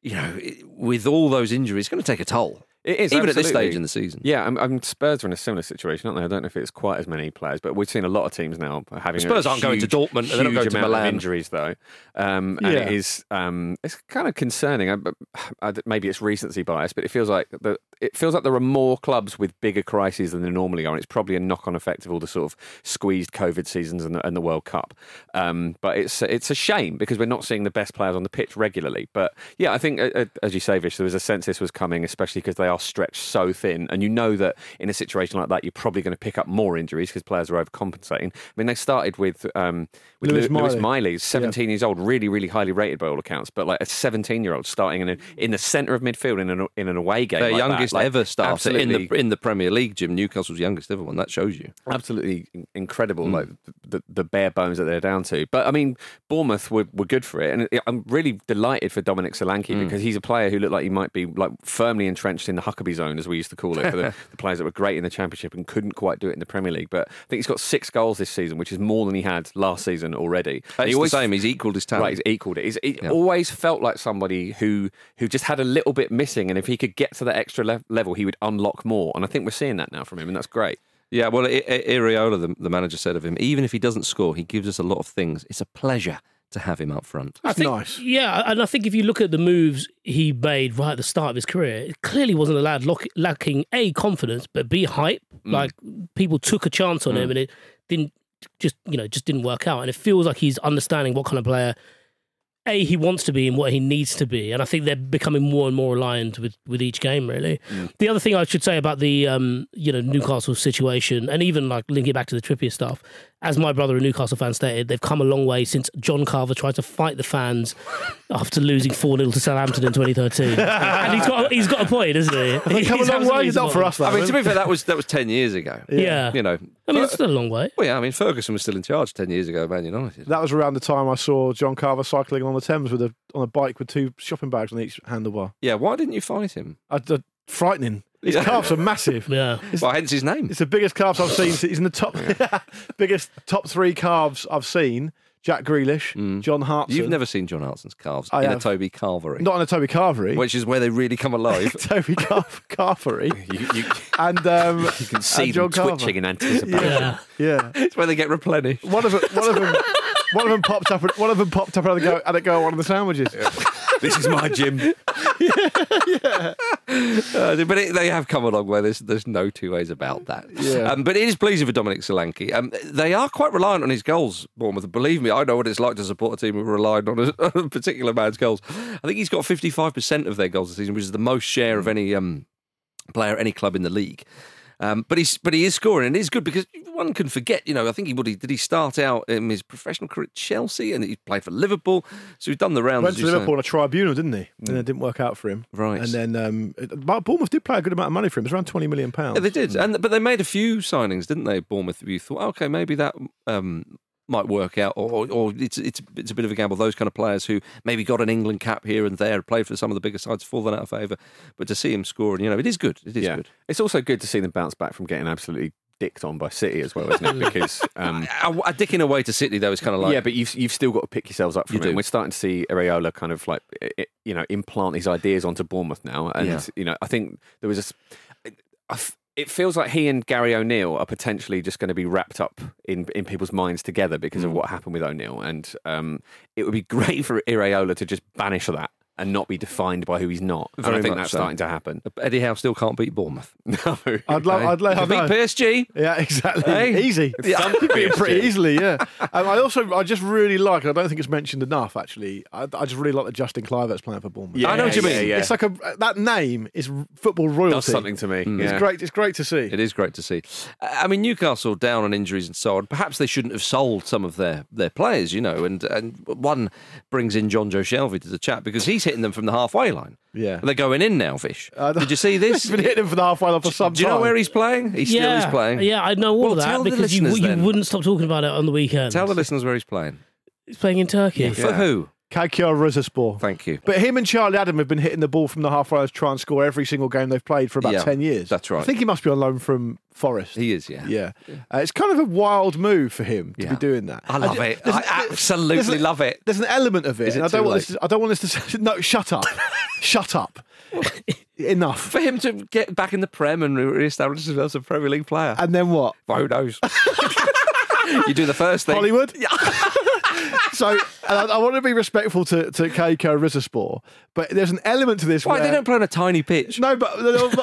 With all those injuries, it's going to take a toll. It is, even absolutely. at this stage in the season. Yeah, Spurs are in a similar situation, aren't they? I don't know if it's quite as many players, but we've seen a lot of teams now having Spurs aren't going to Dortmund, they're not going to Milan. Of injuries, though. And it is it's kind of concerning. Maybe it's recency bias, but it feels like there are more clubs with bigger crises than there normally are, and it's probably a knock-on effect of all the sort of squeezed COVID seasons and the World Cup. But it's a shame because we're not seeing the best players on the pitch regularly. But yeah, I think, as you say, Vish, there was a sense this was coming, especially because they are stretched so thin, and you know that in a situation like that you're probably going to pick up more injuries because players are overcompensating. I mean, they started with Lewis Miley, 17 years old, really, really highly rated by all accounts, but like a 17-year-old starting in the centre of midfield in an away game. Their like youngest that. ever starter in the Premier League, Jim. Newcastle's youngest ever one. That shows you. Absolutely incredible, like the bare bones that they're down to. But I mean, Bournemouth were good for it, and I'm really delighted for Dominic Solanke because he's a player who looked like he might be like firmly entrenched in the Huckabee zone, as we used to call it, for the players that were great in the Championship and couldn't quite do it in the Premier League. But I think he's got 6 goals this season, which is more than he had last season already. It's the same. He's equalled his talent. Right, he's equalled it. He always felt like somebody who just had a little bit missing, and if he could get to that extra level, he would unlock more. And I think we're seeing that now from him, and that's great. Yeah, well, Iraola, the manager, said of him, even if he doesn't score, he gives us a lot of things. It's a pleasure to have him up front. That's nice. Yeah, and I think if you look at the moves he made right at the start of his career, it clearly wasn't a lad lacking A, confidence, but B, hype. Like, people took a chance on him and it didn't work out. And it feels like he's understanding what kind of player A, he wants to be and what he needs to be. And I think they're becoming more and more aligned with each game, really. The other thing I should say about the Newcastle situation, and even like link it back to the Trippier stuff, as my brother, a Newcastle fan, stated, they've come a long way since John Carver tried to fight the fans after losing 4-0 to Southampton in 2013. And he's got a point, isn't he? They've come a long way. It's not for us, though. I mean, to be fair, that was 10 years ago. Yeah. I mean, it's still a long way. Well, yeah, I mean, Ferguson was still in charge 10 years ago of Man United. That was around the time I saw John Carver cycling on the Thames on a bike with 2 shopping bags on each handlebar. Yeah, why didn't you fight him? Frightening. His calves are massive. Yeah. Well, hence his name. It's the biggest calves I've seen. He's in the top 3 calves I've seen. Jack Grealish, John Hartson. You've never seen John Hartson's calves in a Toby Carvery. Not in a Toby Carvery. Which is where they really come alive. Toby Carvery. And you can see them twitching in anticipation. Yeah. It's where they get replenished. One of them popped up. One of them popped up and had a go at one of the sandwiches. This is my gym. Yeah. But they have come a long way. There's no two ways about that. Yeah. But it is pleasing for Dominic Solanke. They are quite reliant on his goals, Bournemouth. Believe me, I know what it's like to support a team who relied on a particular man's goals. I think he's got 55% of their goals this season, which is the most share of any player, any club in the league. But he is scoring, and it is good because one can forget. I think did he start out in his professional career at Chelsea, and he played for Liverpool, so he's done the rounds. Went to Liverpool on a tribunal, didn't he? And it didn't work out for him. Right. And then Bournemouth did pay a good amount of money for him. It was around £20 million. Yeah, they did, but they made a few signings, didn't they? Bournemouth. You thought, okay, maybe that might work out, or it's a bit of a gamble. Those kind of players who maybe got an England cap here and there, played for some of the bigger sides, fallen out of favour. But to see him score, and it is good. It is good. It's also good to see them bounce back from getting absolutely dicked on by City as well, isn't it? Because a dicking away to City though is kind of like but you've still got to pick yourselves up from it. And we're starting to see Areola kind of like implant these ideas onto Bournemouth now, and I think there was it feels like he and Gary O'Neill are potentially just going to be wrapped up in people's minds together because of what happened with O'Neill, and it would be great for Areola to just banish that and not be defined by who he's not. And I think that's starting to happen. Eddie Howe still can't beat Bournemouth. No, I'd beat PSG. Yeah, exactly. Hey. Easy. Yeah. Pretty easily. Yeah. I just really like. I don't think it's mentioned enough. Actually, I just really like that Justin Kluivert's playing for Bournemouth. Yeah, I know what you mean. Yeah. It's like that name is football royalty. Does something to me. It's great. It's great to see. It is great to see. I mean, Newcastle down on injuries and so on. Perhaps they shouldn't have sold some of their players, and one brings in John Joe Shelvey to the chat because he's hitting them from the halfway line. Yeah. And they're going in now, Fish. Did you see this? He's been hitting him for the halfway line for some time. Do you know where he's playing? He still is playing. Yeah, I know all of that because you wouldn't stop talking about it on the weekend. Tell the listeners where he's playing. He's playing in Turkey. For who? Kakyar Rizespor. Thank you. But him and Charlie Adam have been hitting the ball from the halfway line to try and score every single game they've played for about 10 years. That's right. I think he must be on loan from Forest. He is, yeah. Yeah. It's kind of a wild move for him to be doing that. I love it. I absolutely love it. There's an element of it. Is it I don't too want late? this. I don't want this to say. No, shut up. Shut up. Enough. For him to get back in the Prem and re-establish himself as a Premier League player. And then what? Who knows? You do the first thing. Hollywood? Yeah. So I want to be respectful to Keiko Rizespor, but there's an element to this. Why where, they don't play on a tiny pitch? No, but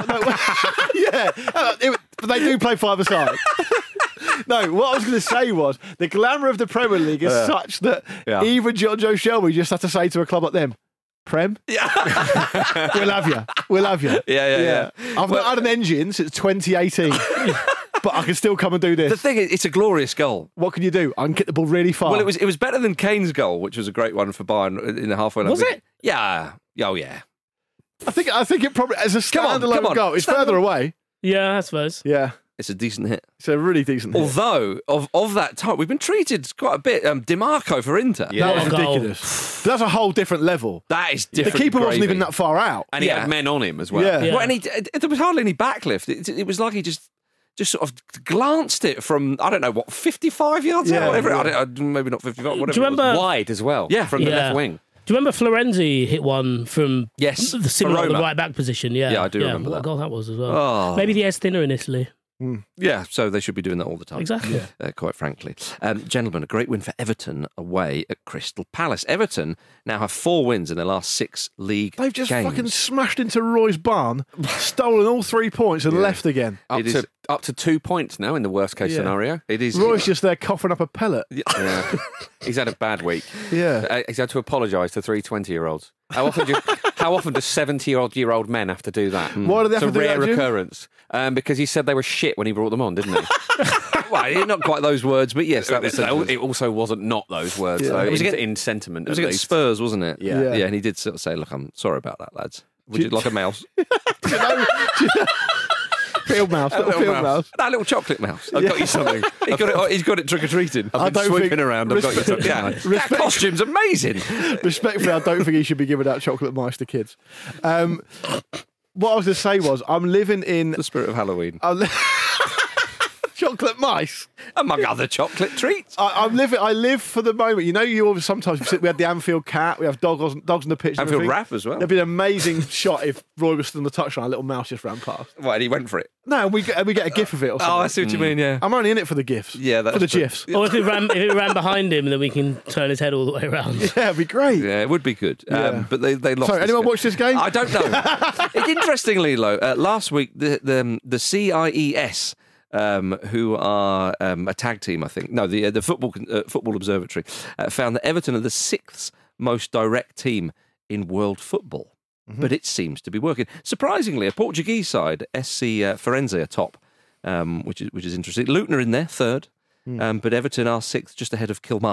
yeah, but they do play five-a-side. No, what I was going to say was the glamour of the Premier League is such that even John Joe Shelby just has to say to a club like them, Prem? Yeah. We'll have you. We'll have you. Yeah. I've not had an engine since 2018. But I can still come and do this. The thing is, it's a glorious goal. What can you do? I can get the ball really far. Well, it was better than Kane's goal, which was a great one for Bayern in the halfway line. Was it? Yeah. Oh, yeah. I think it probably as a Come on. standalone goal. It's further away. Yeah, I suppose. Yeah. It's a decent hit. It's a really decent hit. Although, of that time, we've been treated quite a bit. DiMarco for Inter. Yeah. That was ridiculous. But that's a whole different level. That is different. The keeper wasn't gravy. even that far out. And he had men on him as well. Yeah. Well, and there was hardly any backlift. It was like he just sort of glanced it from, I don't know, 55 yards out? Whatever. Yeah. I don't, maybe not 55, whatever. Do you remember? Wide as well. Yeah. From the left wing. Do you remember Florenzi hit one from Yes, the similar Roma. the right back position? Yeah, I do remember what that. a goal that was as well. Oh. Maybe the Estina in Italy. Yeah, so they should be doing that all the time. Exactly. Quite frankly. Gentlemen, a great win for Everton away at Crystal Palace. Everton now have 4 wins in their last 6 league They've just games. fucking smashed into Roy's barn, stolen all 3 points and left again. Up to 2 points now in the worst case scenario. It is. Roy's just there coughing up a pellet. Yeah. He's had a bad week. Yeah. He's had to apologise to 3 20-year-olds. How often do 70-year-old men have to do that? Why do they have It's to a do rare that, Jim? occurrence. Because he said they were shit when he brought them on, didn't he? Well, not quite those words, but yes, that was it also wasn't not those words, though, It was in sentiment. It was at against least. Spurs, wasn't it? Yeah. And he did sort of say, "Look, I'm sorry about that, lads. Would you like a mouse? Field mouse, little field mouse. That little chocolate mouse. I've got you something. He's got it trick or treating. I've been sweeping around. I've got you something. Yeah, that costume's amazing. Respectfully, I don't think he should be giving out chocolate mice to kids. What I was going to say was, I'm living in The spirit of Halloween, chocolate mice. among other chocolate treats. I live for the moment. You know, you always sometimes we had the Anfield cat. We have dogs on the pitch. and Anfield everything. rap as well. It'd be an amazing shot if Roy was still on the touchline. A little mouse just ran past. Well, and he went for it. No, we get a gif of it or something. Oh, I see what you mean. Yeah. I'm only in it for the gifs. Yeah, that's for the true. gifs. Or if it ran behind him, then we can turn his head all the way around. Yeah, it'd be great. Yeah, it would be good. Yeah. But they lost. Sorry, this anyone game. watch this game? I don't know. Interestingly, Lo, last week the CIES, who are a tag team, I think. No, the Football Observatory found that Everton are the 6th most direct team in world football. But it seems to be working. Surprisingly, a Portuguese side, SC Firenze, are top, which is interesting. Luton are in there, 3rd, but Everton are 6th, just ahead of Kilmarnock.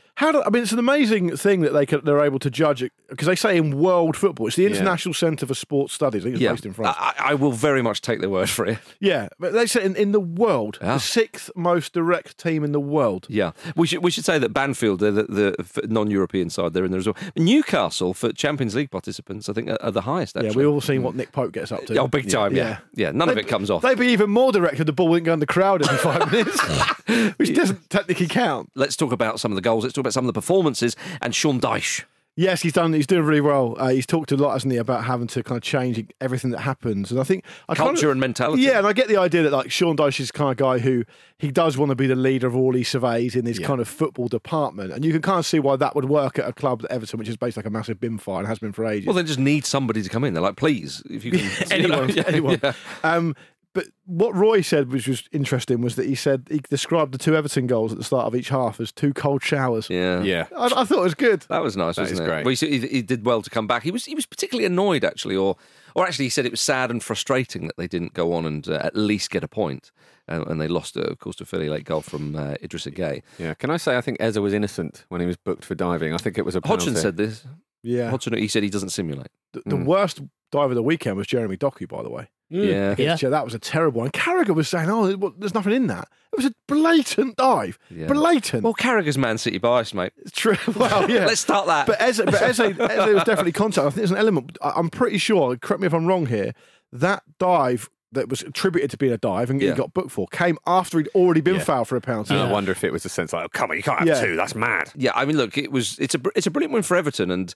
It's an amazing thing that they're able to judge it, because they say in world football, it's the International Centre for Sports Studies. I think it's based in France. I will very much take their word for it. Yeah, but they say in the world, the 6th most direct team in the world. Yeah, we should say that Banfield, the non-European side, they're in there as well. Newcastle, for Champions League participants, I think are the highest. Actually, yeah, we've all seen what Nick Pope gets up to. Oh, big time! Yeah. None of it comes off. They'd be even more direct if the ball didn't go in the crowd every 5 minutes, which doesn't technically count. Let's talk about some of the goals. Let's talk about some of the performances. And Sean Dyche. Yes, he's doing really well. He's talked a lot, hasn't he, about having to kind of change everything that happens. And I think culture and mentality. Yeah, and I get the idea that like Sean Dyche is the kind of guy who he does want to be the leader of all he surveys in his kind of football department, and you can kind of see why that would work at a club like Everton, which is basically like a massive bin fight and has been for ages. Well, they just need somebody to come in. They're like, please, if you can, anyone. Yeah. But what Roy said, which was interesting, was that he described the 2 Everton goals at the start of each half as 2 cold showers. Yeah. I thought it was good. That was nice, wasn't it? Great. Well, he did well to come back. He was particularly annoyed, actually, or actually he said it was sad and frustrating that they didn't go on and at least get a point. And they lost, of course, to a fairly late goal from Idrissa Gueye. Yeah. Can I say I think Eze was innocent when he was booked for diving? I think it was a penalty. Hodgson said this. Yeah. Hodgson, he said he doesn't simulate. The worst dive of the weekend was Jeremy Doku, by the way. Yeah. That was a terrible one. Carragher was saying, there's nothing in that. It was a blatant dive. Yeah. Blatant. Well, Carragher's Man City bias, mate. It's true. Well, yeah. Let's start that. But Eze was definitely contact. I think there's an element, I'm pretty sure, correct me if I'm wrong here, that dive that was attributed to being a dive and he got booked for came after he'd already been fouled for a penalty. I wonder if it was a sense like, oh, come on, you can't have 2. That's mad. Yeah, I mean, look, it's a brilliant win for Everton, and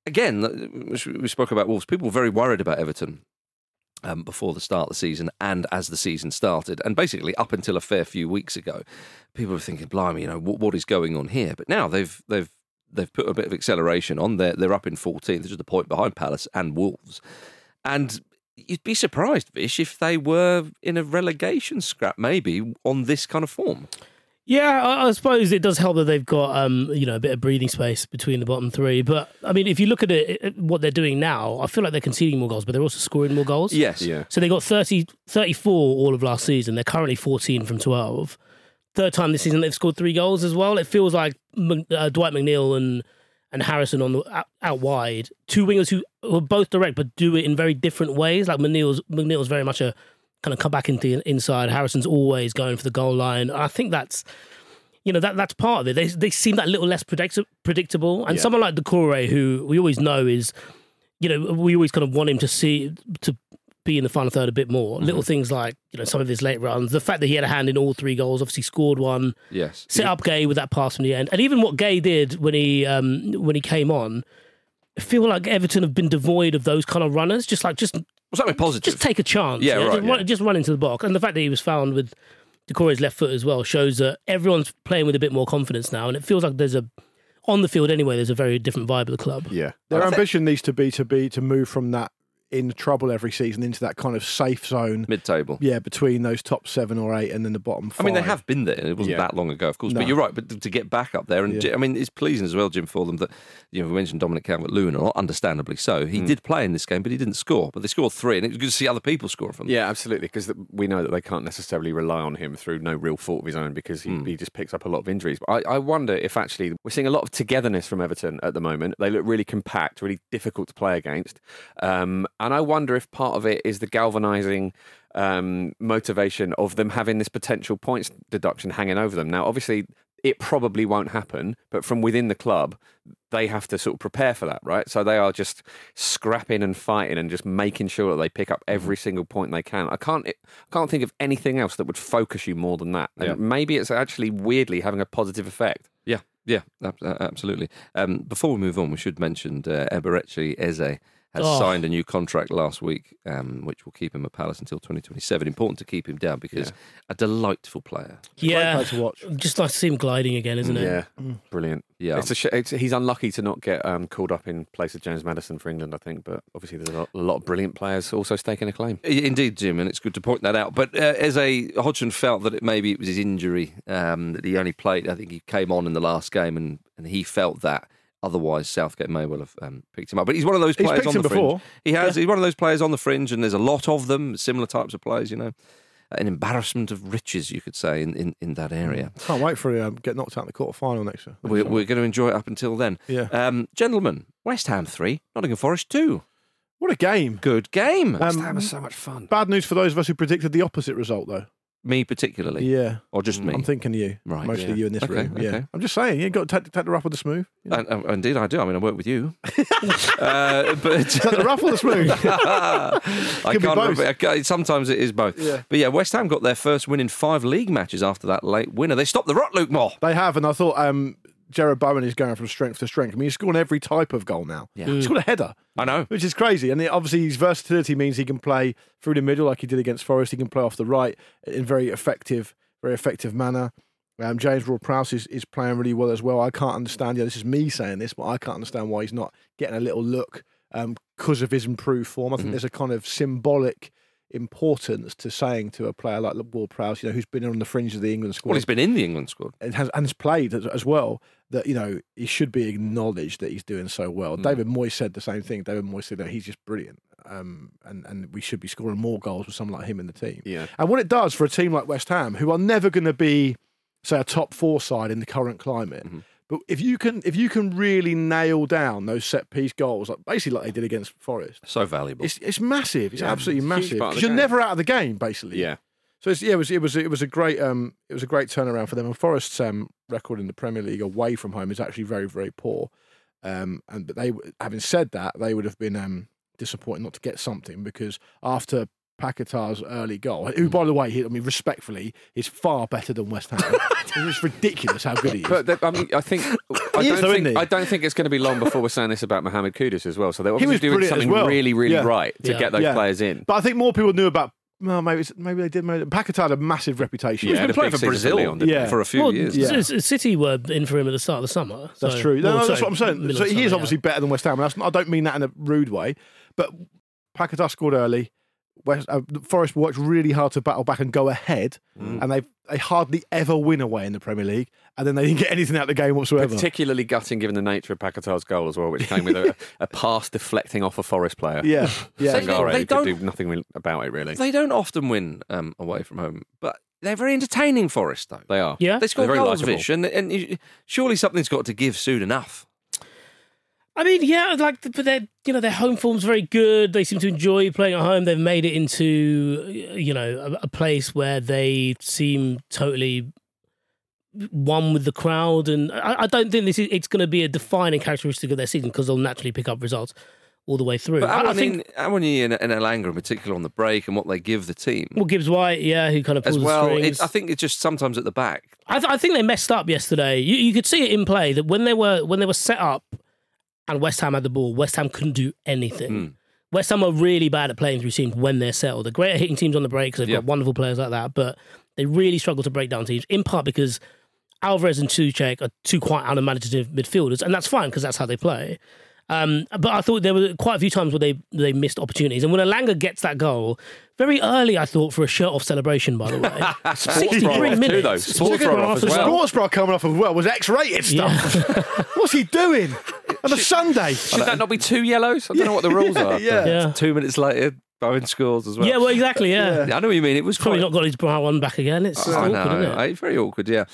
again, we spoke about Wolves. People were very worried about Everton before the start of the season and as the season started, and basically up until a fair few weeks ago, people were thinking, "Blimey, what is going on here?" But now they've put a bit of acceleration on. They're up in 14th, they're just a point behind Palace and Wolves, and you'd be surprised, Vish, if they were in a relegation scrap maybe on this kind of form. Yeah, I suppose it does help that they've got a bit of breathing space between the bottom 3. But I mean, if you look at it, what they're doing now, I feel like they're conceding more goals, but they're also scoring more goals. Yes, yeah. So they got 34 all of last season. They're currently 14 from 12. Third time this season they've scored 3 goals as well. It feels like Dwight McNeil and Harrison on the out wide, 2 wingers who are both direct but do it in very different ways. Like McNeil's very much a kind of come back into the inside. Harrison's always going for the goal line. I think that's part of it. They seem that little less predictable. And someone like Doucouré, who we always know is, we always kind of want him to be in the final third a bit more. Little things like, some of his late runs, the fact that he had a hand in all 3 goals, obviously scored one. Yes. Set up Gueye with that pass from the end. And even what Gueye did when he came on, I feel like Everton have been devoid of those kind of runners. Was something positive. Just take a chance. Yeah, right. Just run into the box. And the fact that he was found with Doucouré's left foot as well shows that everyone's playing with a bit more confidence now. And it feels like on the field anyway, there's a very different vibe of the club. Yeah. Their ambition needs to be to move from that in trouble every season into that kind of safe zone. Mid-table. Yeah, between those top 7 or 8 and then the bottom 5. I mean, they have been there. It wasn't that long ago, of course. No. But you're right. But to get back up there, and I mean, it's pleasing as well, Jim, for them that, we mentioned Dominic Calvert-Lewin, understandably so. He did play in this game, but he didn't score. But they scored 3, and it was good to see other people score from them. Yeah, absolutely, because we know that they can't necessarily rely on him through no real fault of his own, because he just picks up a lot of injuries. But I wonder if actually we're seeing a lot of togetherness from Everton at the moment. They look really compact, really difficult to play against. And I wonder if part of it is the galvanising motivation of them having this potential points deduction hanging over them. Now, obviously, it probably won't happen, but from within the club, they have to sort of prepare for that, right? So they are just scrapping and fighting and just making sure that they pick up every single point they can. I can't think of anything else that would focus you more than that. And maybe it's actually weirdly having a positive effect. Yeah, absolutely. Before we move on, we should mention Eberechi Eze has signed a new contract last week, which will keep him at Palace until 2027. Important to keep him down because a delightful player. Great player to watch. Just nice to see him gliding again, isn't it? Yeah, brilliant. Yeah, he's unlucky to not get called up in place of James Maddison for England, I think. But obviously, there's a lot of brilliant players also staking a claim. Indeed, Jim, and it's good to point that out. But Hodgson felt that maybe it was his injury that he only played. I think he came on in the last game, and he felt that. Otherwise, Southgate may well have picked him up. But he's one of those players on the fringe. He has. He's one of those players on the fringe, and there's a lot of them, similar types of players, an embarrassment of riches, you could say, in that area. Can't wait for get knocked out in the quarter-final next year. We're going to enjoy it up until then. Yeah. Gentlemen, West Ham 3, Nottingham Forest 2. What a game. Good game. West Ham is so much fun. Bad news for those of us who predicted the opposite result, though. Me particularly? Yeah. Or just me? I'm thinking you. Right. Mostly you in this room. Okay. Yeah. I'm just saying, you got to take the rough with the smooth. You know? Indeed, I do. I mean, I work with you. Is that the rough or the smooth? I Could be can't both. remember. Sometimes it is both. Yeah. But yeah, West Ham got their first win in 5 league matches after that late winner. They stopped the rot, Luke Moore. They have, and I thought Jared Bowen is going from strength to strength. I mean, he's scoring every type of goal now. Yeah. He's got a header. I know. Which is crazy. And obviously his versatility means he can play through the middle like he did against Forest. He can play off the right in very effective manner. James Ward-Prowse is playing really well as well. I can't understand, this is me saying this, but I can't understand why he's not getting a little look because of his improved form. I think there's a kind of symbolic importance to saying to a player like Ward-Prowse, who's been on the fringe of the England squad. Well, he's been in the England squad. And has played as well, that, he should be acknowledged that he's doing so well. David Moyes said the same thing. David Moyes said that he's just brilliant. And we should be scoring more goals with someone like him in the team. Yeah. And what it does for a team like West Ham, who are never going to be, say, a top 4 side in the current climate, but if you can really nail down those set piece goals, basically like they did against Forest, so valuable. It's massive. It's absolutely it's a huge massive part of the because you're game. never out of the game, basically. Yeah. So it was a great turnaround for them. And Forest's record in the Premier League away from home is actually very, very poor. But they, having said that, they would have been disappointed not to get something, because after Paquetá's early goal, who, by the way, respectfully, is far better than West Ham. It's ridiculous how good he is. But I don't think it's going to be long before we're saying this about Mohamed Kudus as well. So they're obviously doing something really, really right to get those players in. But I think more people knew about. Well, maybe they did. Paquetá had a massive reputation. He's been playing for Brazil for a few years. City were in for him at the start of the summer. That's true. That's what I'm saying. So he is obviously better than West Ham. And I don't mean that in a rude way. But Paquetá scored early. Forest worked really hard to battle back and go ahead, and they hardly ever win away in the Premier League, and then they didn't get anything out of the game whatsoever. Particularly gutting given the nature of Paquetá's goal as well, which came with a pass deflecting off a Forest player. Yeah. Sangare, they could do nothing about it, really. They don't often win away from home, but they're very entertaining, Forest, though. They are. Yeah. They score They're very goals, likeable. Vish, and surely something's got to give soon enough. I mean, yeah, but their home form's very good. They seem to enjoy playing at home. They've made it into, a place where they seem totally one with the crowd. And I don't think it's going to be a defining characteristic of their season, because they'll naturally pick up results all the way through. But Awoniyi and Elanga in particular on the break and what they give the team. Well, Gibbs White, who kind of pulls as well. the strings. I think it's just sometimes at the back. I think they messed up yesterday. You could see it in play that when they were set up and West Ham had the ball, West Ham couldn't do anything. West Ham are really bad at playing through teams when they're settled. They're great at hitting teams on the break because they've got wonderful players like that, but they really struggle to break down teams, in part because Alvarez and Souček are two quite unimaginative midfielders, and that's fine because that's how they play. But I thought there were quite a few times where they missed opportunities. And when Elanga gets that goal, very early, I thought, for a shirt-off celebration, by the way. 63 minutes. Sports bra as well. Sports bra coming off as well was X-rated stuff. What's he doing on a Sunday? Should that not be 2 yellows? I don't know what the rules are. Yeah. 2 minutes later, Bowen scores as well. Yeah, well, exactly, yeah. I know what you mean. It was probably not got his bra one back again. It's awkward, isn't it? It's very awkward, yeah.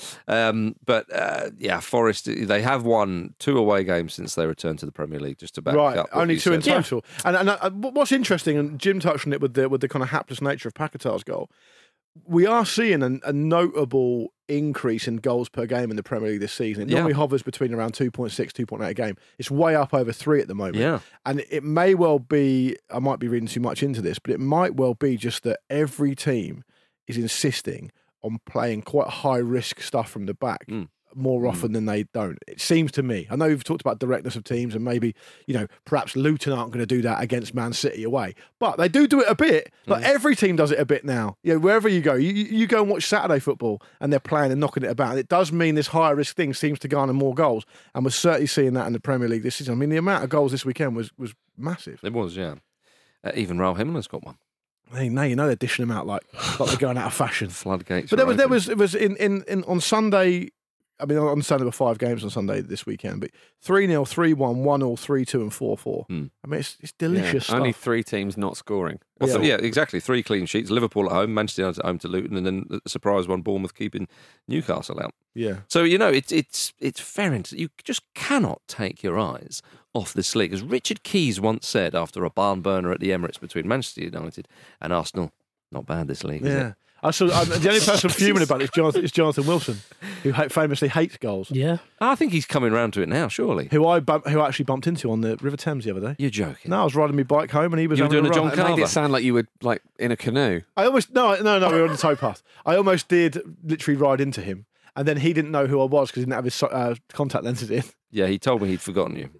But Forest, they have won 2 away games since they returned to the Premier League, just about. Right, only 2 in total. And what's interesting, and Jim touched on it with the kind of hapless nature of Paquetá's goal, we are seeing a notable increase in goals per game in the Premier League this season. It normally hovers between around 2.6, 2.8 a game. It's way up over 3 at the moment. Yeah. And it may well be, I might be reading too much into this, but it might well be just that every team is insisting on playing quite high-risk stuff from the back more often than they don't. It seems to me. I know you've talked about directness of teams, and maybe, perhaps Luton aren't going to do that against Man City away. But they do it a bit. Like every team does it a bit now. Wherever you go, you go and watch Saturday football, and they're playing and knocking it about. And it does mean this higher risk thing seems to garner more goals. And we're certainly seeing that in the Premier League this season. I mean, the amount of goals this weekend was massive. It was, yeah. Even Raul Jimenez got one. Hey, now they're dishing them out like they're going out of fashion. Floodgates. But it was in on Sunday. I mean, I understand there were 5 games on Sunday this weekend, but 3-0, 3-1, 1-1, 3-2, and 4-4. I mean, it's delicious stuff. Only 3 teams not scoring. Yeah, exactly. 3 clean sheets. Liverpool at home, Manchester United at home to Luton, and then the surprise one, Bournemouth keeping Newcastle out. Yeah. So, you know, it's fair. You just cannot take your eyes off this league. As Richard Keys once said after a barn burner at the Emirates between Manchester United and Arsenal, not bad this league, is it? The only person fuming about it is Jonathan Wilson, who famously hates goals. Yeah. I think he's coming round to it now, surely. Who actually bumped into on the River Thames the other day. You're joking. No, I was riding my bike home and he was You were doing a John It Carver. made it sound like you were like in a canoe. I almost no, we were on the towpath. I almost did literally ride into him, and then he didn't know who I was because he didn't have his contact lenses in. Yeah, he told me he'd forgotten you.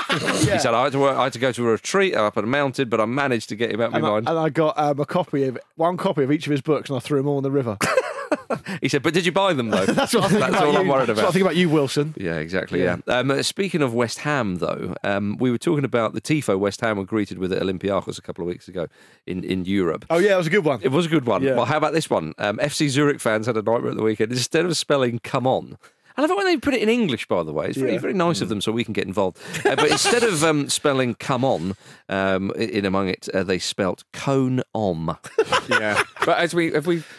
He said, I had to go to a retreat up at a mountain, but I managed to get him out of my mind. And I got one copy of each of his books, and I threw them all in the river. He said, but did you buy them, though? That's what I think That's about all you. I'm worried That's what I about. think about you, Wilson. Yeah, exactly, yeah. Speaking of West Ham, though, we were talking about the Tifo West Ham were greeted with at Olympiacos a couple of weeks ago in Europe. Oh, yeah, it was a good one. It was a good one. Yeah. Well, how about this one? FC Zurich fans had a nightmare at the weekend. Instead of spelling "come on," I love it when they put it in English, by the way. It's very, very nice of them so we can get involved. But instead of spelling "come on" in among it, they spelt "cone om." Yeah. But as we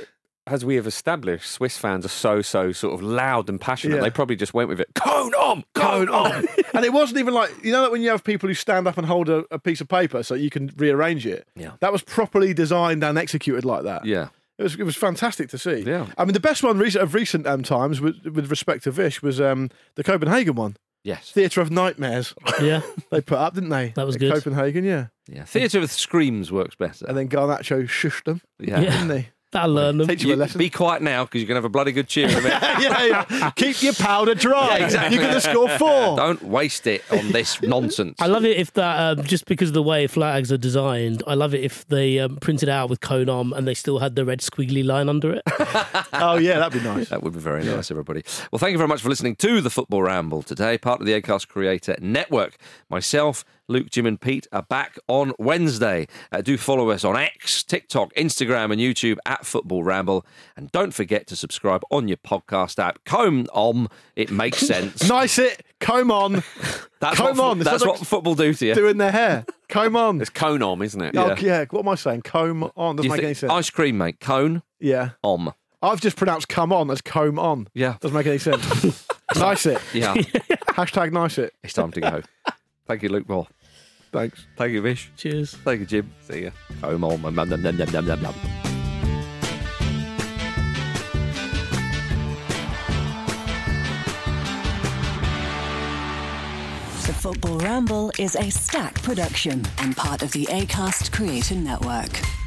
have established, Swiss fans are so sort of loud and passionate. Yeah. They probably just went with it. Cone om! Cone om! And it wasn't even like, you know, that when you have people who stand up and hold a piece of paper so you can rearrange it. Yeah. That was properly designed and executed like that. Yeah. It was fantastic to see. Yeah. I mean, the best one of recent times with respect to Vish was the Copenhagen one. Yes. Theatre of Nightmares. Yeah. They put up, didn't they? That was At good. Copenhagen, yeah. Yeah. Theatre with screams works better. And then Garnacho shushed them, Yeah. didn't he? That'll learn them. Teach you a lesson. Be quiet now because you're going to have a bloody good cheer in a minute. yeah. Keep your powder dry. Yeah, exactly. You're going to score 4. Don't waste it on this nonsense. I love it if that, just because of the way flags are designed, I love it if they printed out with cone on and they still had the red squiggly line under it. Oh, yeah, that'd be nice. That would be very nice, everybody. Well, thank you very much for listening to the Football Ramble today, part of the Acast Creator Network. Myself, Luke, Jim and Pete are back on Wednesday. Do follow us on X, TikTok, Instagram and YouTube at Football Ramble. And don't forget to subscribe on your podcast app. Comb on, it makes sense. Nice it. Comb on. That's Comb on. That's what football do to you. Doing their hair. Comb on. It's cone om, isn't it? Oh, yeah. What am I saying? Comb on. Doesn't make any sense. Ice cream, mate. Cone, Yeah. om. I've just pronounced come on as comb on. Yeah. Doesn't make any sense. Nice it. Yeah. Hashtag nice it. It's time to go. Thank you, Luke Ball. Thanks. Thank you, Vish. Cheers. Thank you, Jim. See ya. Comb on. Nom, nom, nom, nom, nom, nom, nom. The Football Ramble is a Stack production and part of the Acast Creator Network.